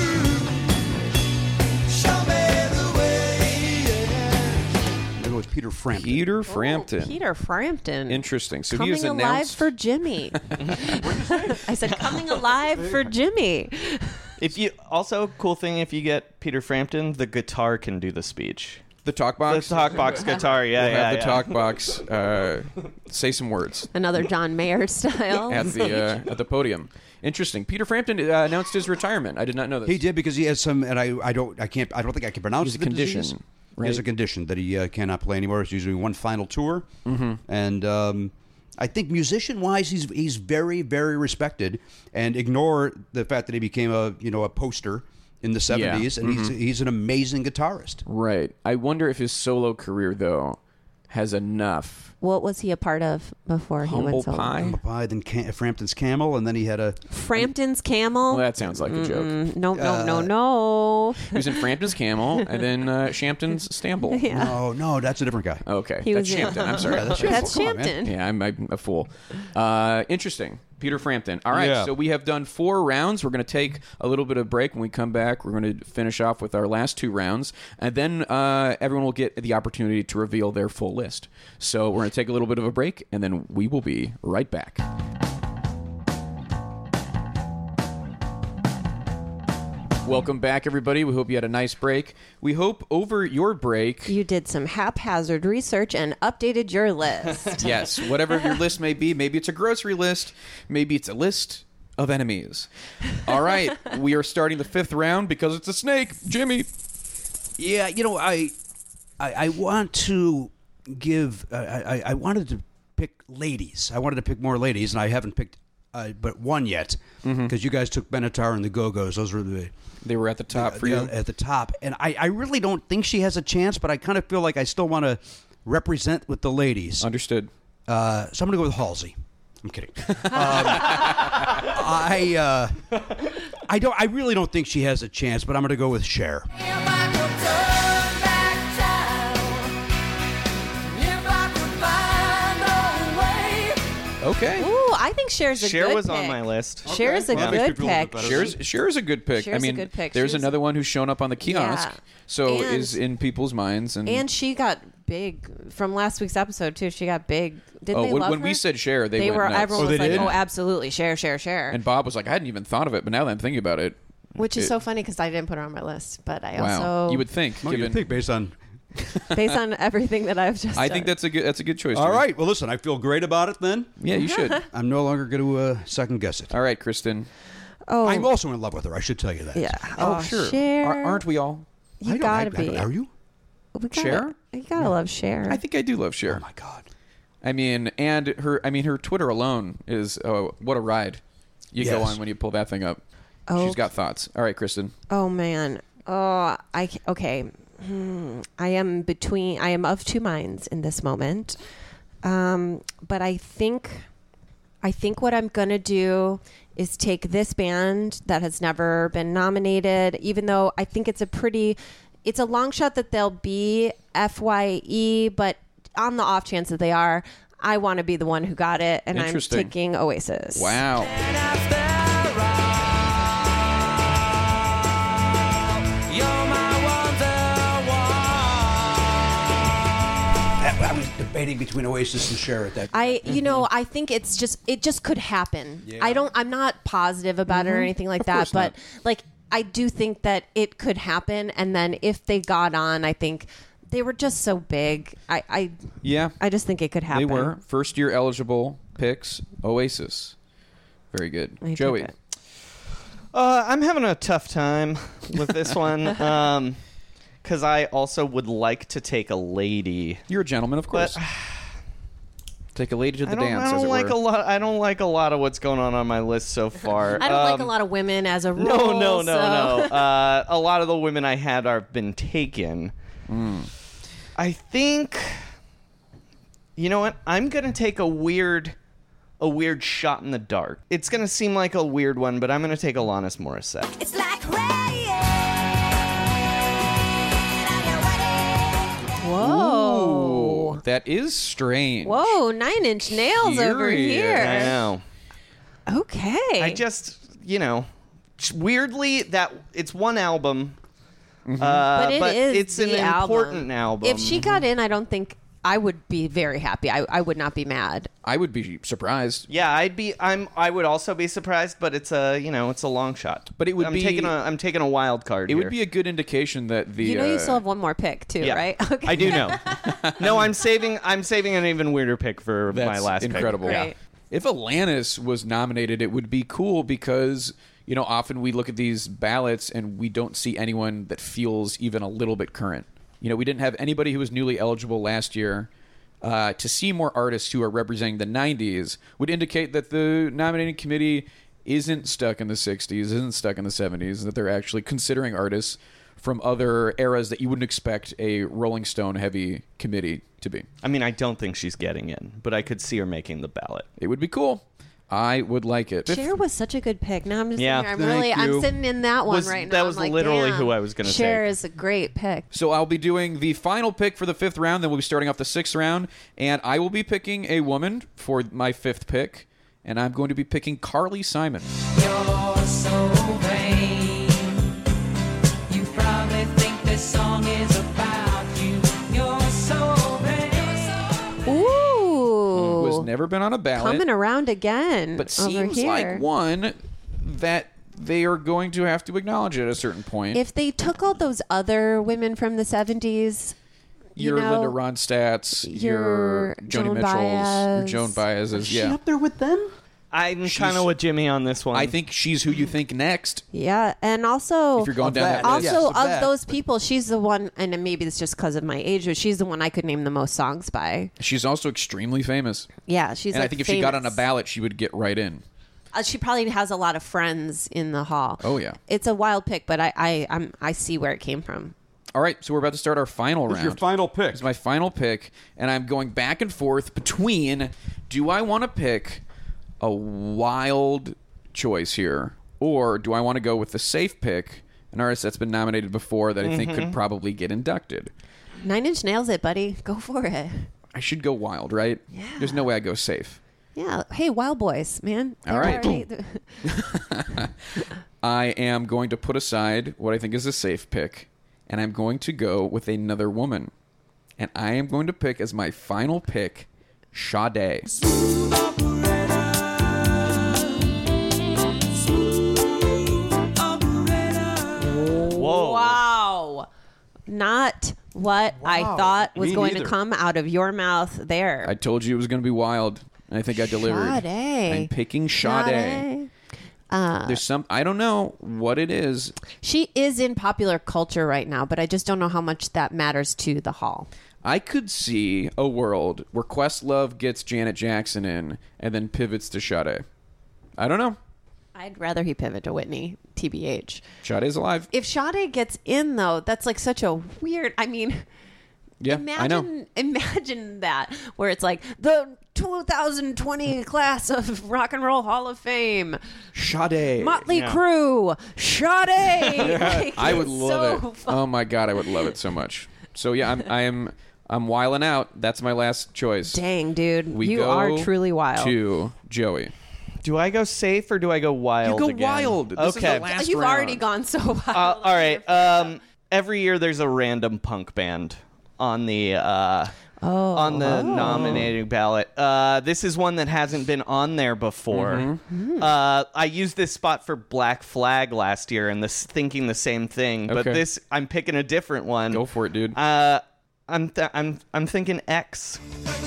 Show me the way.
I'm gonna go with Peter Frampton.
Peter Frampton.
Oh, Peter Frampton.
Interesting. So
coming
he was
alive
announced
for Jimmy. I said coming alive for Jimmy.
If you also cool thing if you get Peter Frampton, the guitar can do the speech.
the talk box.
The talk box guitar, yeah,
We'll
yeah,
have the
yeah.
talk box uh, say some words
Another John Mayer style.
at the uh, at the podium. Interesting. Peter Frampton uh, announced his retirement. I did not know this.
He did because he has some, and I, I don't, I can't, I don't think I can pronounce
He's a
the
condition,
disease.
right?
He has a condition that he uh, cannot play anymore. It's usually one final tour, mm-hmm. and um, I think musician-wise, he's he's very, very respected. And ignore the fact that he became a you know a poster in the seventies, and he's he's an amazing guitarist.
Right. I wonder if his solo career though has enough.
What was he a part of before he
Humble
went solo?
Pie?
Humble Pie, then Cam- Frampton's Camel, and then he had a
Frampton's Camel?
Well, that sounds like a joke.
Mm, no, no,
Uh,
no, no.
He was in Frampton's Camel and then uh, Shampton's Stamble.
Yeah.
no, no, that's a different guy.
Okay.
He
That's
was in-
Shampton. I'm sorry.
Yeah, that's
That's
Come on, man.
Shampton.
Yeah, I'm, I'm a fool. Uh, interesting. Peter Frampton. All right,
Yeah.
so we have done four rounds. We're going to take a little bit of break. When we come back, we're going to finish off with our last two rounds, and then uh, everyone will get the opportunity to reveal their full list. So we're going to take a little bit of a break, and then we will be right back. Welcome back, everybody. We hope you had a nice break. We hope over your break...
You did some haphazard research and updated your list.
Yes, whatever your list may be. Maybe it's a grocery list. Maybe it's a list of enemies. All right, we are starting the fifth round because it's a snake. Jimmy.
Yeah, you know, I, I, I want to give. I, I, I wanted to pick ladies. I wanted to pick more ladies, and I haven't picked, uh, but one yet because you guys took Benatar and the Go-Go's. Those were the
They were at the top for you.
at the top, and I, I really don't think she has a chance, but I kind of feel like I still want to represent with the ladies.
Understood.
Uh, so I'm going to go with Halsey. I'm kidding. um, I uh, I don't. I really don't think she has a chance, but I'm going to go with Cher.
If I could turn back time, if I could find a way.
Okay.
Ooh, I think Cher's a
Cher
good
was
pick.
on my list.
Cher's a
Well, that makes me
good
feel a little
pick.
bit better.
Cher's, Cher's a good pick.
Cher's
I
a
mean,
good pick.
there's
She's-
another one who's shown up on the kiosk,
Yeah.
so
And-
is in people's minds. And,
And she got big from last week's episode too. She got big. Did
oh,
they
when,
love
when
her?
we said Cher, they,
they
went
were.
nuts.
Everyone
Oh,
was
they
like,
did?
"Oh, absolutely, share, share, share."
And Bob was like, I hadn't even thought of it, but now that I'm thinking about it,
Which is
it-
so funny because I didn't put her on my list, but I
wow,
also
you would think.
Well, you
given,
think based on.
based on everything that I've just.
I
done.
think that's a good. That's a good choice.
All
Jimmy.
right. Well, listen. I feel great about it. Then
Yeah, you should.
I'm no longer going to uh, second guess it.
All right, Kristen.
Oh,
I'm also in love with her. I should tell you that.
yeah.
Oh, sure.
Cher.
Are, aren't we all?
You
I don't-
gotta
I- I
be.
don't- Are you?
We gotta,
Cher?
You gotta love Cher.
I think I do love Cher.
Oh my God.
I mean, and her. I mean, her Twitter alone is oh, what a ride. You go
Yes.
on when you pull that thing up.
Oh.
She's got thoughts. All right, Kristen.
Oh man. Oh, I okay. Hmm. I am between. I am of two minds in this moment. Um, but I think, I think what I'm gonna do is take this band that has never been nominated, even though I think it's a pretty, it's a long shot that they'll be F Y E, but on the off chance that they are, I want to be the one who got it, and I'm
Interesting.
taking Oasis.
Wow.
I, I was debating between Oasis and Cher at that.
I, you know, I think it's just, it just could happen.
Yeah.
I don't, I'm not positive about it or anything like that,
course
but
not.
like, I do think that it could happen. And then if they got on, I think they were just so big. I, I,
Yeah.
I just think it could happen.
They were first year eligible picks. Oasis. Very good.
I took
Joey.
it.
Uh, I'm having a tough time with this one. Um, because I also would like to take a lady.
You're a gentleman, of course.
But
Take a lady to the
I don't,
dance.
I
as
don't
it
like
were.
a lot. I don't like a lot of what's going on on my list so far.
I don't like a
Um,
lot of women as a rule.
No, no, no,
so.
no. Uh, a lot of the women I had are been taken.
Hmm.
I think. You know what? I'm gonna take a weird, a weird shot in the dark. It's gonna seem like a weird one, but I'm gonna take Alanis Morissette.
It's like rain.
Whoa.
Ooh, that is strange.
Whoa, Nine Inch Nails over
Period.
here.
I know.
Okay.
I just, you know, weirdly that it's one album, uh,
but it is
it's
the
an
album.
important album.
If she got in, I don't think I would be very happy. I, I would not be mad.
I would be surprised.
yeah, I'd be. I'm. I would also be surprised, but it's a, you know, it's a long shot.
But it would
I'm
be-
taking a. I'm taking a wild card.
It
here.
would be a good indication that the.
You know, you
uh,
still have one more pick too,
Yeah,
right? Okay.
I do know. No, I'm saving. I'm saving an even weirder pick for
That's
my last
incredible.
pick.
Great.
If Alanis was nominated, it would be cool because, you know, often we look at these ballots and we don't see anyone that feels even a little bit current. You know, we didn't have anybody who was newly eligible last year. Uh, to see more artists who are representing the nineties would indicate that the nominating committee isn't stuck in the sixties, isn't stuck in the seventies, that they're actually considering artists from other eras that you wouldn't expect a Rolling Stone heavy committee to be.
I mean, I don't think she's getting in, but I could see her making the ballot.
It would be cool. I would like it.
Cher was such a good pick. Now I'm just
Yeah.
sitting here, I'm
Thank
really,
you.
I'm sitting in that one
Was-
right now.
that
I'm
was
like,
literally
damn,
who I was gonna
Cher
take.
is a great pick.
So I'll be doing the final pick for the fifth round. Then we'll be starting off the sixth round. And I will be picking a woman for my fifth pick. And I'm going to be picking Carly Simon.
You're so vain. You probably think this song is about you. You're so vain.
Ooh,
Who has never been on a ballot.
coming around again.
but
over
seems
here.
like one that they are going to have to acknowledge at a certain point.
If they took all those other women from the seventies, you
your
know,
Linda Ronstadts, your,
your
Joni
Joan
Mitchells, your
Baez.
Joan Baez's.
Is she
Yeah.
up there with them?
I'm kind of with Jimmy on this one.
I think she's who you think next.
yeah, and also
If you're going
Of
down
that,
that, list.
yes,
also
of
of
that.
those people, she's the one, and maybe it's just because of my age, but she's the one I could name the most songs by.
She's also extremely famous.
Yeah, she's.
and
like
I think if she got on a
famous.
ballot, she would get right in.
Uh, she probably has a lot of friends in the hall.
Oh, yeah.
It's a wild pick, but I I I'm, I see where it came from.
All right, so we're about to start our final
Who's
round.
your final pick?
This is my final pick, and I'm going back and forth between do I want to pick a wild choice here, or do I want to go with the safe pick, an artist that's been nominated before that I think
Mm-hmm.
could probably get inducted?
Nine Inch Nails it, buddy. Go for it.
I should go wild, right?
Yeah.
There's no way I go safe.
Yeah. Hey, Wild Boys, man.
All
They're
right.
already-
I am going to put aside what I think is a safe pick, and I'm going to go with another woman. And I am going to pick as my final pick, Sade.
Whoa.
Wow. Not what I thought was
Me
going
neither.
to come out of your mouth there.
I told you it was going to be wild, and I think I delivered.
Sade.
I'm picking Sade.
Sade. Uh,
There's some I don't know what it is.
she is in popular culture right now, but I just don't know how much that matters to the hall.
I could see a world where Questlove gets Janet Jackson in and then pivots to Sade. I don't know.
I'd rather he pivot to Whitney, T B H.
Sade's alive.
If Sade gets in, though, that's like such a weird... I mean...
Yeah,
imagine,
I know.
Imagine that, where it's like, the two thousand twenty class of Rock and Roll Hall of Fame.
Sade.
Motley
Yeah.
Crue. Sade. Like,
I would
it's
love
so
it.
fun.
Oh, my God, I would love it so much. So, yeah, I'm... I am I'm wiling out. That's my last choice.
Dang, dude.
We
you
go
are truly wild.
to Joey.
Do I go safe or do I go wild?
You go
again?
wild. This is
okay.
the last
You've
round.
already gone so wild.
Uh, all right. Um, every year there's a random punk band on the uh,
oh.
on the nominating ballot. Uh, this is one that hasn't been on there before.
Mm-hmm.
Uh, I used this spot for Black Flag last year, and this thinking the same thing. But
Okay.
this, I'm picking a different one.
Go for it, dude.
Uh, I'm th- I'm I'm thinking X.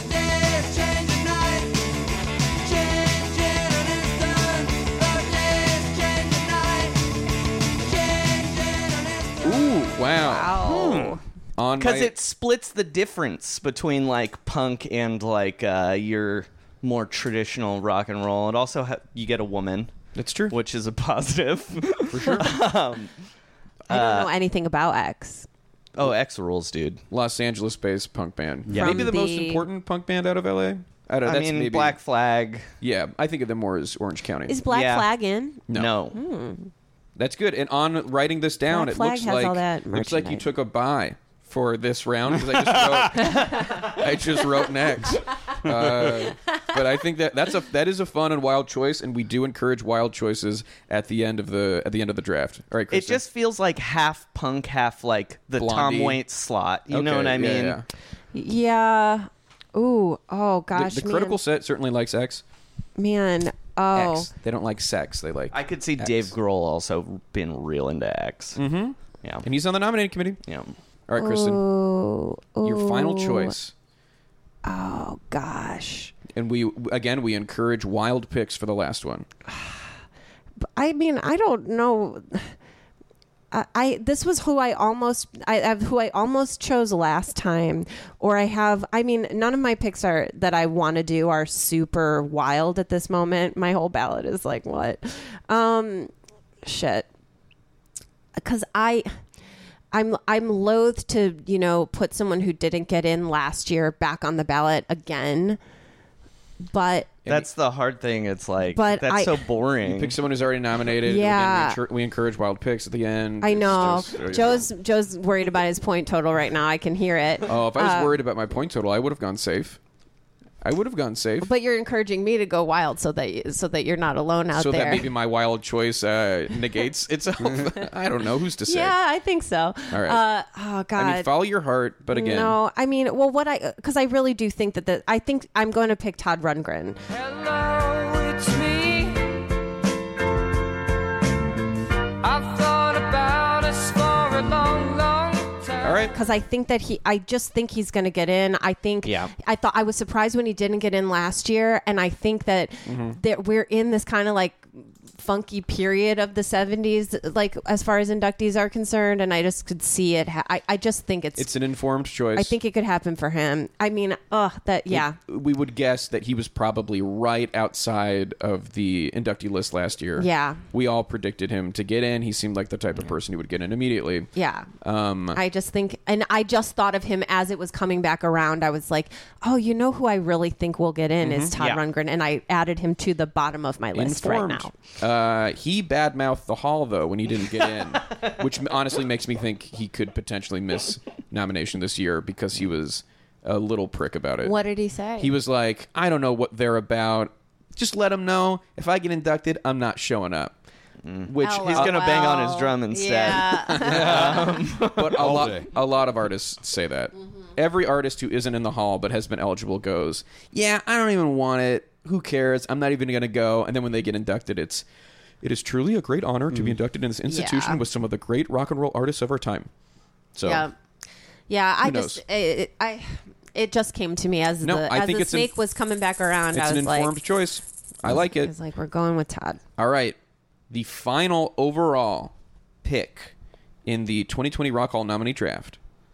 Ooh, wow.
Wow.
On
Because
my-
it splits the difference between like punk and like uh, your more traditional rock and roll. It also ha- you get a woman.
That's true.
Which is a positive.
For sure.
um,
I don't know anything about X.
oh, X rules, dude.
Los Angeles-based punk band.
Yeah.
Maybe the,
From
most
the-
important punk band out of L A. I don't know.
I
That's
mean,
maybe,
Black Flag.
Yeah, I think of them more as Orange County.
Is Black
Yeah.
Flag in?
No.
That's good. And on writing this down,
Black
it
Flag
looks
has
like
all that
looks like you
merchandise.
took a buy for this round because I just wrote I just wrote next. Uh, but I think that that's a that is a fun and wild choice, and we do encourage wild choices at the end of the at the end of the draft. All right,
It
Kristen.
just feels like half punk, half like the
Blondie.
Tom Waits slot. You know
Okay,
what I
yeah,
mean?
yeah.
Yeah. Ooh. Oh, gosh.
The, the
man.
critical set certainly likes X.
Man. Oh.
X. They don't like sex. They like.
I could see
X.
Dave Grohl also being real into X.
Mm-hmm.
Yeah.
And he's on the nominating committee.
Yeah.
All right, Kristen.
Ooh.
Your final
Ooh.
choice.
Oh, gosh.
And we again we encourage wild picks for the last one.
I mean, I don't know. I, I this was who I almost I have who I almost chose last time, or I have. I mean, none of my picks are that I want to do are super wild at this moment. My whole ballot is like what, um, shit. Because I. I'm I'm loath to, you know, put someone who didn't get in last year back on the ballot again. But
That's the hard thing. It's like,
But
that's
I-
so boring.
Pick someone who's already nominated.
Yeah.
Again, we, encour- we encourage wild picks at the end.
I
It's
know
just- uh,
Joe's Joe's worried about his point total right now. I can hear it.
Oh, if I was
Uh,
worried about my point total, I would have gone safe. I would have gone safe.
But you're encouraging me to go wild so that you, so that you're not alone out
so
there.
that maybe my wild choice uh, negates itself. I don't know. Who's to say?
Yeah, I think so.
All right.
Uh, oh God.
I mean, follow your heart, but again,
No, I mean, well, what I because I really do think that the I think I'm going to pick Todd Rundgren.
Hello, it's me. I've thought about us for a long, long time.
all right.
Because I think that he, I just think he's going to get in. I think,
Yeah.
I thought I was surprised when he didn't get in last year, and I think that
Mm-hmm.
that we're in this kind of like funky period of the seventies, like as far as inductees are concerned, and I just could see it. Ha- I, I just think it's,
It's an informed choice.
I think it could happen for him. I mean, ugh, that yeah.
we would guess that he was probably right outside of the inductee list last year.
Yeah.
We all predicted him to get in. He seemed like the type of person who would get in immediately.
Yeah.
Um,
I just think, and I just thought of him as it was coming back around. I was like, oh, you know who I really think will get in is Todd
Yeah.
Rundgren. And I added him to the bottom of my list
informed.
right now.
Uh, he badmouthed the hall though when he didn't get in, which honestly makes me think he could potentially miss nomination this year because he was a little prick about it.
What did he say?
He was like, I don't know what they're about. Just let them know if I get inducted, I'm not showing up. Which
L O L.
He's gonna bang on his drum instead.
Yeah.
but a
All
lot,
day.
a lot of artists say that. Every artist who isn't in the hall but has been eligible goes, yeah, I don't even want it. Who cares? I'm not even going to go. And then when they get inducted, it's, it is truly a great honor to be inducted in this institution
Yeah.
with some of the great rock and roll artists of our time. So
yeah. Yeah. I
Who
just,
knows?
it, I, it just came to me as
No,
the,
I
as
think
the
it's an-
snake was coming back around.
it's
I
an
was
informed
like,
choice. I like
I
it.
was like, we're going with Todd.
All right. The final overall pick in the twenty twenty Rock Hall nominee draft.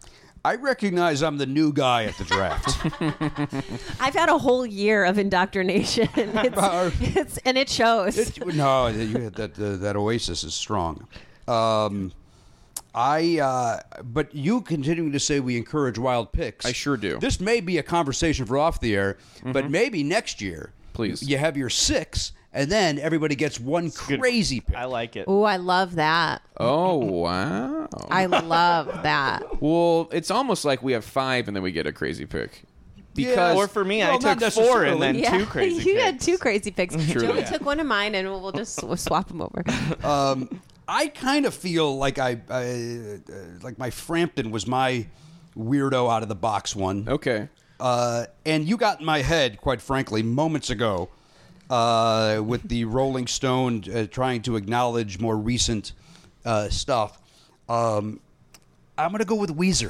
I recognize I'm the new guy at the draft.
I've had a whole year of indoctrination. It's, it's, and it shows.
It, no, you, that uh, that Oasis is strong. Um, I, uh, but you continuing to say we encourage wild picks.
I sure do.
This may be a conversation for off the air,
Mm-hmm.
but maybe next year,
please,
you have your six, and then everybody gets one crazy pick.
I like it.
Oh, I love that.
Oh, wow.
I love that.
Well, it's almost like we have five and then we get a crazy pick. Because
Yeah, or for me, I
Well, not
took four and then
Yeah.
two crazy
you
picks.
had two crazy picks.
True
Joey
that.
took one of mine, and we'll just we'll swap them over.
Um, I kind of feel like I, I uh, like my Frampton was my weirdo out of the box one.
Okay.
Uh, and you got in my head, quite frankly, moments ago, uh, with the Rolling Stone uh, trying to acknowledge more recent uh, stuff. Um, I'm going to go with Weezer.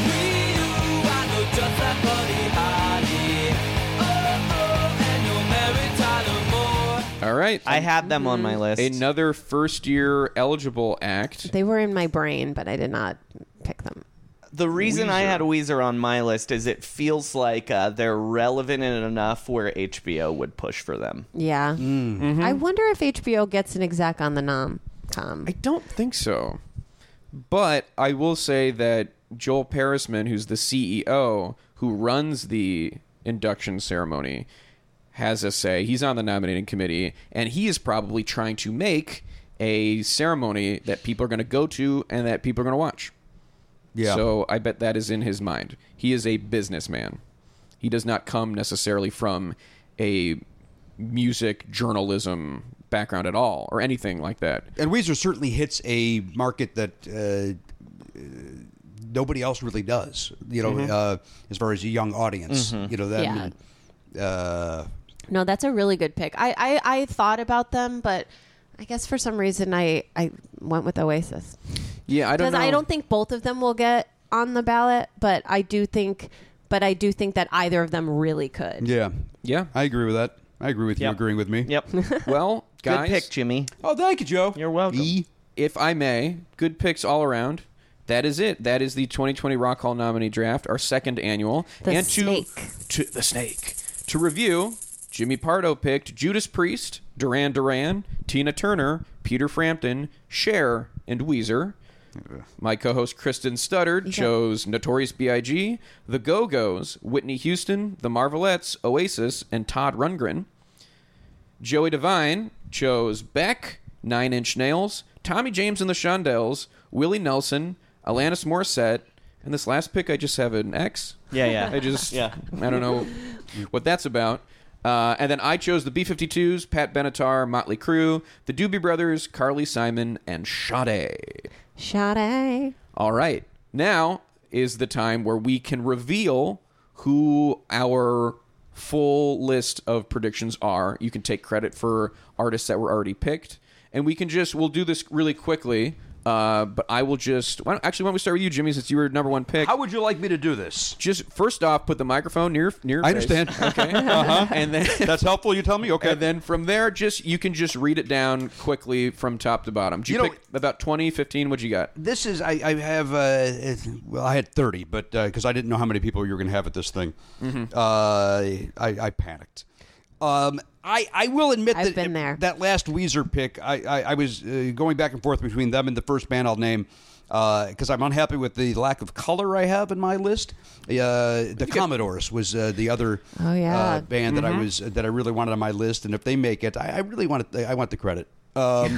All right.
I had them on my list.
Another first year eligible act.
They were in my brain, but I did not pick them.
The reason I had Weezer on my list is it feels like uh, they're relevant enough where H B O would push for them.
Yeah.
Mm-hmm.
I wonder if H B O gets an exec on the nom com.
I don't think so. But I will say that Joel Parisman, who's the C E O who runs the induction ceremony, has a say. He's on the nominating committee, and he is probably trying to make a ceremony that people are going to go to and that people are going to watch.
Yeah.
So I bet that is in his mind. He is a businessman. He does not come necessarily from a music journalism background at all or anything like that.
And Weezer certainly hits a market that uh, uh, nobody else really does, you know,
Mm-hmm.
uh, as far as a young audience.
Mhm.
You know, that.
Yeah.
I mean, uh,
No, that's a really good pick. I, I, I thought about them, but I guess for some reason I, I went with Oasis.
Yeah, I don't
Because
know.
I don't think both of them will get on the ballot, but I do think, but I do think that either of them really could.
yeah.
Yeah.
I agree with that. I agree with you
Yep.
agreeing with me.
Yep.
Well, guys.
Good pick, Jimmy.
Oh, thank you, Joe.
You're welcome.
E.
If I may, good picks all around. That is it. That is the twenty twenty Rock Hall nominee draft, our second annual.
The
and
snake.
To, to the snake. To review, Jimmy Pardo picked Judas Priest, Duran Duran, Tina Turner, Peter Frampton, Cher, and Weezer. My co-host Kristen Studdard chose Notorious B I G, The Go-Go's, Whitney Houston, The Marvelettes, Oasis, and Todd Rundgren. Joey Devine chose Beck, Nine Inch Nails, Tommy James and the Shondells, Willie Nelson, Alanis Morissette, and this last pick I just have an X.
Yeah, yeah.
I just,
Yeah.
I don't know what that's about. Uh, and then I chose the B fifty-twos, Pat Benatar, Motley Crue, the Doobie Brothers, Carly Simon, and Sade.
Sade.
All right. Now is the time where we can reveal who our full list of predictions are. You can take credit for artists that were already picked. And we can just, we'll do this really quickly. Uh, but I will just, why don't, actually, why don't we start with you, Jimmy, since you were number one pick.
How would you like me to do this?
Just first off, put the microphone near near. Your
I
face.
understand.
Okay. Uh-huh. And then
That's helpful. You tell me. Okay.
and then from there, just you can just read it down quickly from top to bottom. Did you,
You know-
pick about twenty, fifteen? What'd you got?
This is I, I have uh, it- well I had thirty, but because I didn't know how many people you were going to have at this thing,
Mm-hmm.
uh, I, I panicked. Um, I I will admit
I've
that
been there.
that last Weezer pick, I I, I was uh, going back and forth between them and the first band I'll name. Because I'm unhappy with the lack of color I have in my list. Uh, the Commodores was uh, the other
Oh, yeah.
uh, band that I was that I really wanted on my list, and if they make it, I, I really want it, I want the credit. Um,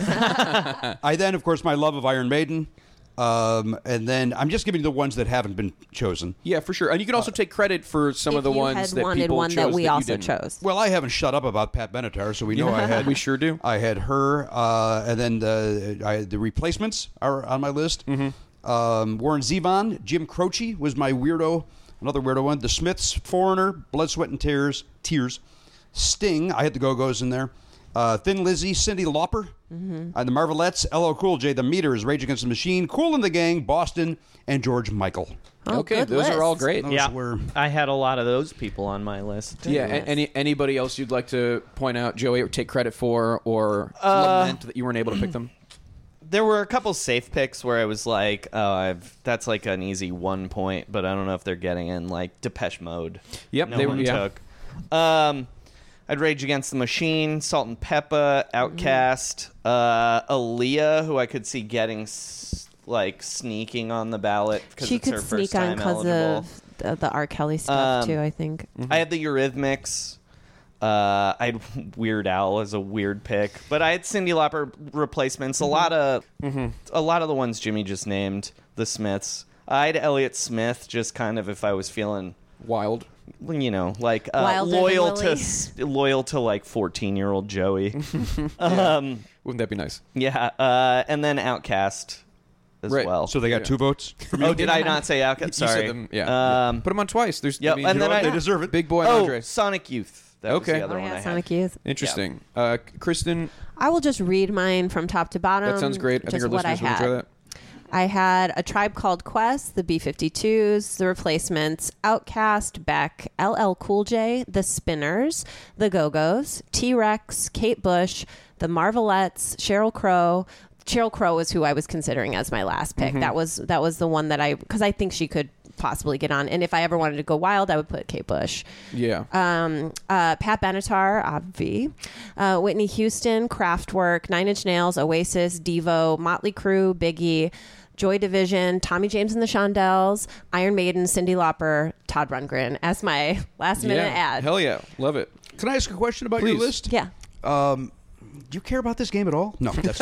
I then, of course, my love of Iron Maiden, um, and then I'm just giving you the ones that haven't been chosen.
Yeah, for sure. And you can also take credit for some
If
of the
you
ones
had
that
wanted
people
one
chose
that we
you
also
didn't.
chose.
Well, I haven't shut up about Pat Benatar, so we know I had.
We sure do.
I had her, uh, and then the I, the replacements are on my list. Mm-hmm. Um, Warren Zevon, Jim Croce was my weirdo, another weirdo one. The Smiths, Foreigner, Blood, Sweat, and Tears, Tears, Sting. I had the Go-Go's in there. Uh, Thin Lizzy, Cyndi Lauper,
Mm-hmm.
uh, the Marvelettes, L L Cool J, The Meters, Rage Against the Machine, Kool and the Gang, Boston, and George Michael.
Oh,
Okay,
good
those are all
list.
great.
Those
Yeah,
were-
I had a lot of those people on my list.
Yeah, a- any anybody else you'd like to point out, Joey, or take credit for, or lament that you weren't able to pick them?
there were a couple safe picks where I was like, oh, I've that's like an easy one point, but I don't know if they're getting in. Like Depeche Mode.
Yep,
no
they
one
were. Yeah.
took. Um, I'd Rage Against the Machine, Salt and Peppa, Outkast, uh, Aaliyah, who I could see getting s- like sneaking on the ballot because
She
it's
could
her
sneak
first
on
time
because
eligible.
of the, the R. Kelly stuff
Um,
too. I think.
I had the Eurythmics. Uh, I had Weird Al as a weird pick, but I had Cyndi Lauper replacements. A lot of a lot of the ones Jimmy just named. The Smiths. I had Elliott Smith, just kind of if I was feeling
wild,
you know, like uh,
Wilder than
loyal to
Willie.
s- loyal to like fourteen year old Joey.
Yeah.
um,
Wouldn't that be nice?
yeah, uh, and then Outkast as
Right.
well.
So they got
Yeah.
two votes.
oh, did I not say Outkast?
You
Sorry.
said them, yeah.
Um,
Put them on twice. There's,
Yep,
I mean,
and
you
then
know what?
I-
They deserve it.
Big Boy
oh,
Andre.
Sonic Youth. That
Okay.
was the other
Oh
one I
yeah,
had.
Sonic Youth.
Interesting. Uh, Kristen,
I will just read mine from top to bottom.
that sounds great. I think
just
our
what I
listeners will
had.
enjoy that.
I had A Tribe Called Quest, the B fifty-twos, The Replacements, Outkast, Beck, L L Cool J, The Spinners, The Go-Go's, T-Rex, Kate Bush, The Marvelettes, Sheryl Crow. Sheryl Crow was who I was considering as my last pick.
Mm-hmm.
That was that was the one that I because I think she could possibly get on. And if I ever wanted to go wild, I would put Kate Bush.
Yeah.
Um, uh, Pat Benatar, obvi. Uh, Whitney Houston, Kraftwerk, Nine Inch Nails, Oasis, Devo, Motley Crue, Biggie, Joy Division, Tommy James and the Shondells, Iron Maiden, Cyndi Lauper, Todd Rundgren as my last minute
yeah.
ad.
Hell yeah. Love it.
Can I ask a question about
Please.
your list?
Yeah.
Um, do you care about this game at all? No. That's,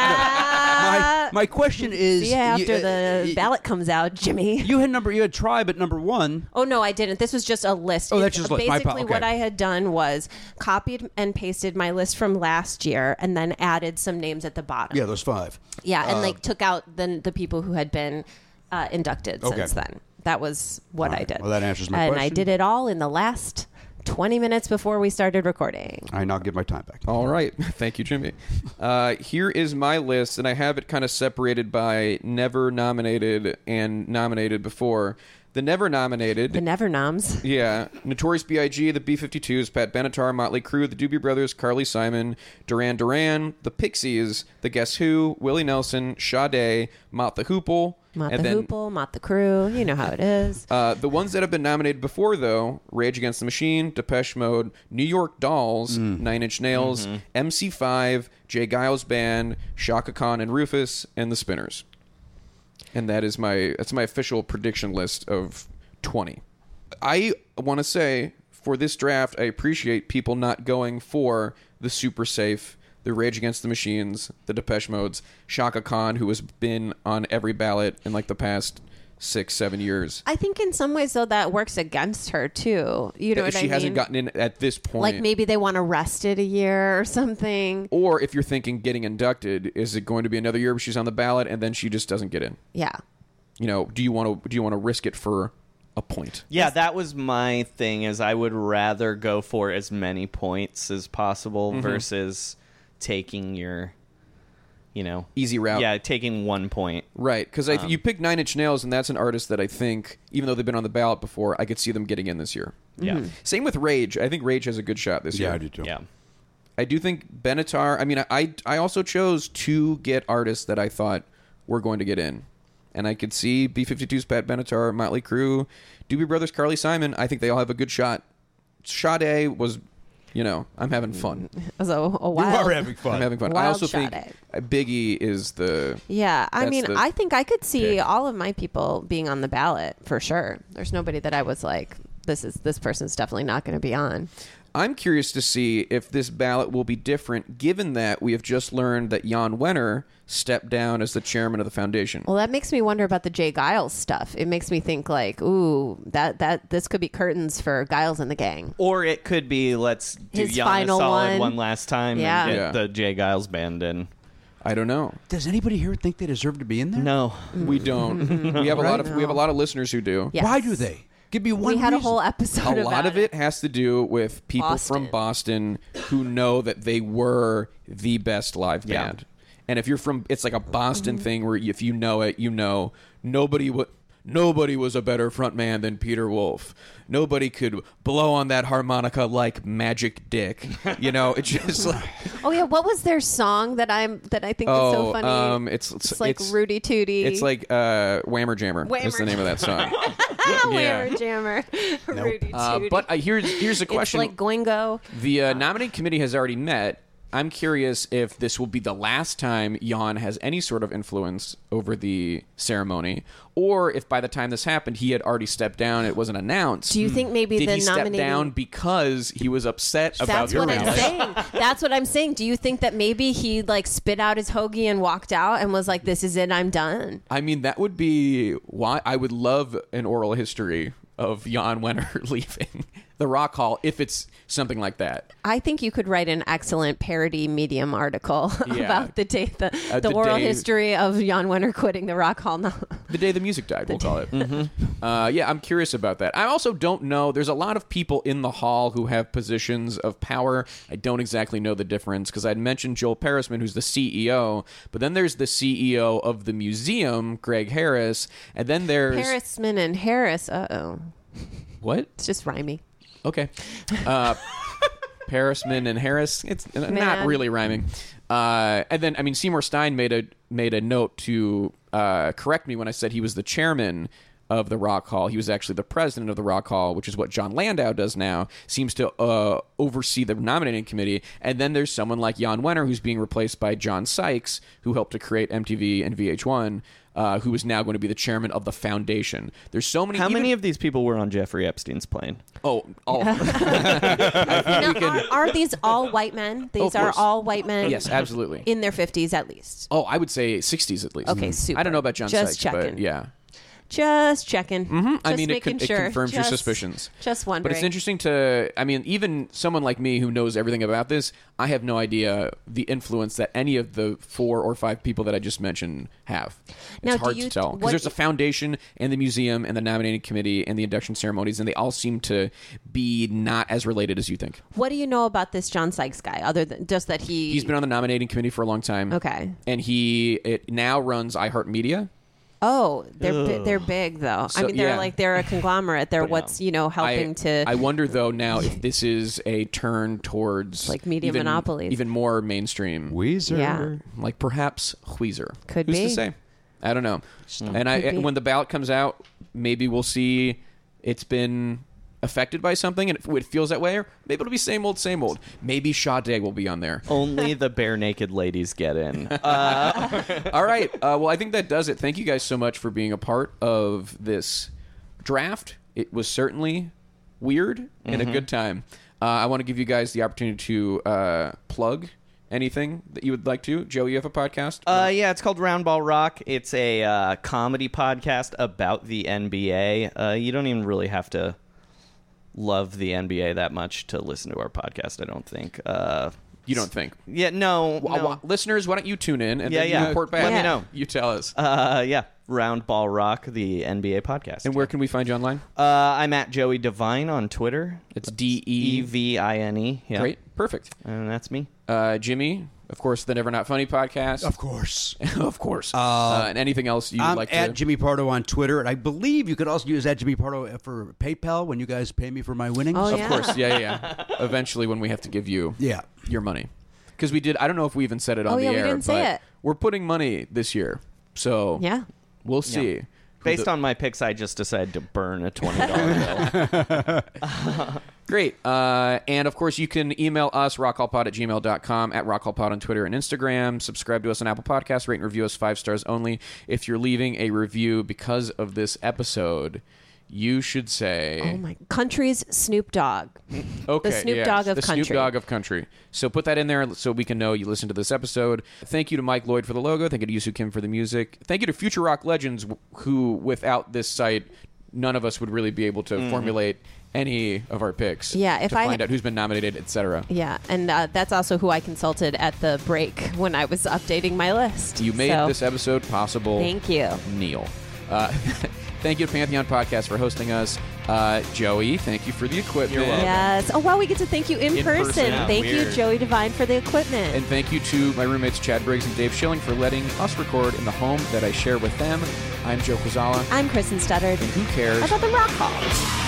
Ah,
my, my question is.
yeah, after
you, uh,
the ballot comes out, Jimmy.
You had number. You had Tribe at number one.
Oh no, I didn't. This was just a list.
Oh, that's
It's-
just a list. My
basically
pa- okay.
what I had done was copied and pasted my list from last year, and then added some names at the bottom.
Yeah, those five.
Yeah, and
Uh,
like took out the the people who had been uh, inducted
Okay.
since then. That was what
All
I
right.
did.
Well, that answers my
and
question.
I did it all in the last twenty minutes before we started recording.
I now give my time back.
All right. Thank you, Jimmy. Uh, here is my list, and I have it kind of separated by never nominated and nominated before. The never nominated.
The Never Noms.
Yeah. Notorious B I G, the B fifty-twos, Pat Benatar, Motley Crue, the Doobie Brothers, Carly Simon, Duran Duran, the Pixies, the Guess Who, Willie Nelson, Sade, Mott the Hoople.
Mott
and
the
then,
Hoople, Mott the Crew. You know how it is.
Uh, the ones that have been nominated before, though, Rage Against the Machine, Depeche Mode, New York Dolls, Nine Inch Nails, M C five, Jay Giles Band, Shaka Khan and Rufus, and the Spinners. And that is my that's my official prediction list of twenty. I want to say, for this draft, I appreciate people not going for the super safe, the Rage Against the Machines, the Depeche Modes, Shaka Khan, who has been on every ballot in like the past six, seven years.
I think in some ways, though, that works against her, too. You know
That
what
she
I mean?
hasn't gotten in at this point.
Like maybe they want to rest it a year or something.
Or if you're thinking getting inducted, is it going to be another year where she's on the ballot and then she just doesn't get in?
Yeah.
You know, do you want to do you want to risk it for a point?
Yeah, that was my thing. Is I would rather go for as many points as possible
Mm-hmm.
versus taking your, you know,
Easy route.
yeah, taking one point.
Right, because
Um,
you pick Nine Inch Nails, and that's an artist that I think, even though they've been on the ballot before, I could see them getting in this year.
Yeah,
Same with Rage. I think Rage has a good shot this
Yeah,
year.
I do too.
yeah.
I do think Benatar. I mean, I I also chose to get artists that I thought were going to get in, and I could see B fifty-two's Pat Benatar, Motley Crue, Doobie Brothers, Carly Simon. I think they all have a good shot. Sade was, you know, I'm having fun.
So a
You
wild.
are having fun.
I'm having fun. I
Wild
also think
Sade.
Biggie is the.
Yeah, I
That's
mean,
the
I think I could see
pick.
all of my people being on the ballot for sure. There's nobody that I was like, this is this person's definitely not going to be on.
I'm curious to see if this ballot will be different, given that we have just learned that Jan Wenner stepped down as the chairman of the foundation.
Well, that makes me wonder about the Jay Giles stuff. It makes me think like, ooh, that that this could be curtains for Giles and the gang.
Or it could be let's do
His
Jan a
final
solid
one.
one last time
Yeah.
and get
Yeah.
the Jay Giles band in.
I don't know.
Does anybody here think they deserve to be in there?
No,
We don't. We have a lot of we have a lot of listeners who do.
Yes.
Why do they? Give me one
We had a
reason.
whole episode
A lot
about
of it has to do with people
Boston.
from Boston who know that they were the best live
Yeah.
band. And if you're from, it's like a Boston thing where if you know it, you know. Nobody would. nobody was a better frontman than Peter Wolf. Nobody could blow on that harmonica like Magic Dick. You know, it's just like,
Oh yeah, what was their song that I'm that I think
oh,
is so funny?
um, it's it's,
it's like
it's,
Rudy Tooty.
It's like uh, Whammer Jammer.
Whammer
is the name of that song.
Whammer Jammer. Rudy
Uh,
Tooty.
but uh, here's here's a question.
It's like Goingo.
The uh, nominating committee has already met. I'm curious if this will be the last time Jan has any sort of influence over the ceremony, or if by the time this happened, he had already stepped down. It wasn't announced.
Do you think maybe
Did
the
he step
nominating...
down because he was upset about
That's
your
what I'm
marriage?
saying. That's what I'm saying. Do you think that maybe he like spit out his hoagie and walked out and was like, "This is it. I'm done."
I mean, that would be why I would love an oral history of Jan Wenner leaving the Rock Hall if it's something like that.
I think you could write an excellent parody Medium article
Yeah.
about the day the,
Uh,
the,
the
oral
day-
history of Jan Wenner quitting the Rock Hall. No.
The day the music died, we'll call it. Uh, yeah, I'm curious about that. I also don't know. There's a lot of people in the hall who have positions of power. I don't exactly know the difference because I'd mentioned Joel Perisman, who's the C E O, but then there's the C E O of the museum, Greg Harris, and then there's
Harrisman and Harris. Uh oh.
what?
It's just rhyming.
Okay. Uh, Perisman and Harris. It's not
Man.
really rhyming. Uh, and then, I mean, Seymour Stein made a made a note to uh, correct me when I said he was the chairman of the Rock Hall. He was actually the president of the Rock Hall, which is what John Landau does now, seems to uh, oversee the nominating committee. And then there's someone like Jan Wenner, who's being replaced by John Sykes, who helped to create M T V and V H one, uh, who is now going to be the chairman of the foundation. There's so many...
How
even-
many of these people were on Jeffrey Epstein's plane?
Oh, all.
Now, are, are these all white men? These
Of
are
course.
all white men?
Yes, absolutely.
In their fifties at least.
Oh, I would say sixties at least.
Okay, super.
I don't know about John
Just
Sykes,
checking.
but yeah.
Just checking.
Mm-hmm. I
Just
mean, it,
making
could,
sure.
it confirms your
Just-
suspicions.
Just wondering.
But it's interesting to, I mean, even someone like me who knows everything about this, I have no idea the influence that any of the four or five people that I just mentioned have. It's
Now, do
hard
you-
to tell.
what-
Because there's a foundation and the museum and the nominating committee and the induction ceremonies, and they all seem to be not as related as you think.
What do you know about this John Sykes guy, other than just that he...
He's been on the nominating committee for a long time.
Okay.
And he it now runs iHeartMedia.
Oh, they're bi- they're big though. I
So,
mean, they're
yeah.
like they're a conglomerate. They're what's you know helping
I,
to.
I wonder though now if this is a turn towards
Like media
even,
monopolies.
even more mainstream.
Weezer.
Yeah.
Like perhaps Weezer.
Could
Who's
be.
to say? I don't know. And I
Could be.
when the ballot comes out, maybe we'll see it's been affected by something, and it, it feels that way. Or maybe it'll be same old, same old. Maybe Sade will be on there.
Only the bare naked ladies get in. Uh,
All right. Uh, well, I think that does it. Thank you guys so much for being a part of this draft. It was certainly weird and a good time. Uh, I want to give you guys the opportunity to uh, plug anything that you would like to. Joe, you have a podcast?
Uh, yeah, it's called Roundball Rock. It's a uh, comedy podcast about the N B A. Uh, you don't even really have to love the N B A that much to listen to our podcast, I don't think. Uh,
you don't think?
yeah, no.
Well,
no.
well, listeners, why don't you tune in and
Yeah,
then
yeah.
you report back?
Let me know.
You tell us.
Uh, yeah, Roundball Rock, the N B A podcast.
And where can we find you online?
Uh, I'm at Joey Devine on Twitter.
It's D
E
E.
V I N E. Yeah.
Great. Perfect.
And that's me.
Uh, Jimmy, of course, the Never Not Funny podcast.
Of course.
of course. Uh, and anything else you'd
I'm
like
at
to...
Jimmy Pardo on Twitter, and I believe you could also use at Jimmy Pardo for PayPal when you guys pay me for my winnings.
Oh,
Of
yeah.
course, yeah, yeah, yeah. Eventually, when we have to give you
Yeah.
your money, because we did. I don't know if we even said it on
Oh,
the
yeah, we
air,
didn't say
but
it.
we're putting money this year, so
Yeah.
we'll see.
Yeah.
who
Based
the-
on my picks, I just decided to burn a twenty dollar bill.
Great. Uh, and of course, you can email us, rockhallpod at gmail dot com, at rockhallpod on Twitter and Instagram. Subscribe to us on Apple Podcasts, rate and review us five stars only. If you're leaving a review because of this episode, you should say...
Oh my country's Snoop Dogg.
Okay,
The Snoop
yeah,
Dogg of
the
country.
Snoop Dogg of country. So put that in there so we can know you listened to this episode. Thank you to Mike Lloyd for the logo. Thank you to Yusu Kim for the music. Thank you to Future Rock Legends, who, without this site, none of us would really be able to
Mm.
formulate any of our picks.
Yeah, if
to
I-
find out who's been nominated, et cetera.
Yeah, and uh, that's also who I consulted at the break when I was updating my list.
You made
So,
this episode possible.
Thank you.
Neil. Uh, thank you to Pantheon Podcast for hosting us. Uh, Joey, thank you for the equipment.
You're welcome.
Yes. Oh, wow, we get to thank you in,
In
person.
person, yeah,
thank
weird.
you, Joey Devine, for the equipment.
And thank you to my roommates Chad Briggs and Dave Schilling for letting us record in the home that I share with them. I'm Joe Quazala.
I'm Kristen Studdard.
And who cares
about the Rock Hall?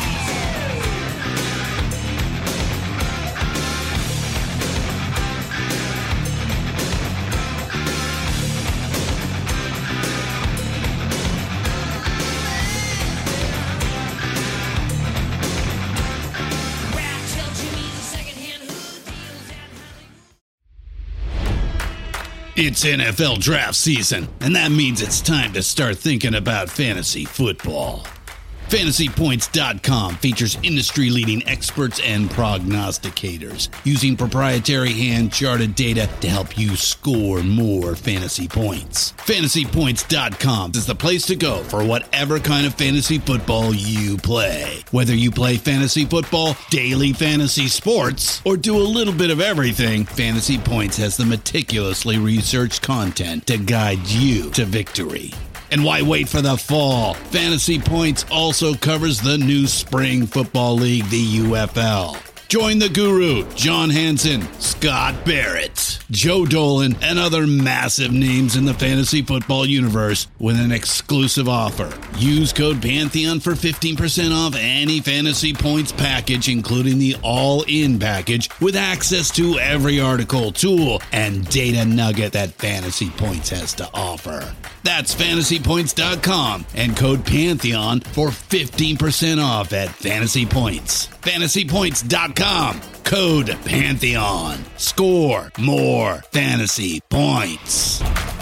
It's N F L draft season, and that means it's time to start thinking about fantasy football. Fantasy Points dot com features industry-leading experts and prognosticators using proprietary hand-charted data to help you score more fantasy points. Fantasy Points dot com is the place to go for whatever kind of fantasy football you play. Whether you play fantasy football, daily fantasy sports, or do a little bit of everything, Fantasy Points has the meticulously researched content to guide you to victory. And why wait for the fall? Fantasy Points also covers the new spring football league, the U F L. Join the guru, John Hansen, Scott Barrett, Joe Dolan, and other massive names in the fantasy football universe with an exclusive offer. Use code Pantheon for fifteen percent off any Fantasy Points package, including the all-in package, with access to every article, tool, and data nugget that Fantasy Points has to offer. That's Fantasy Points dot com and code Pantheon for fifteen percent off at Fantasy Points. Fantasy Points dot com, code Pantheon. Score more fantasy points.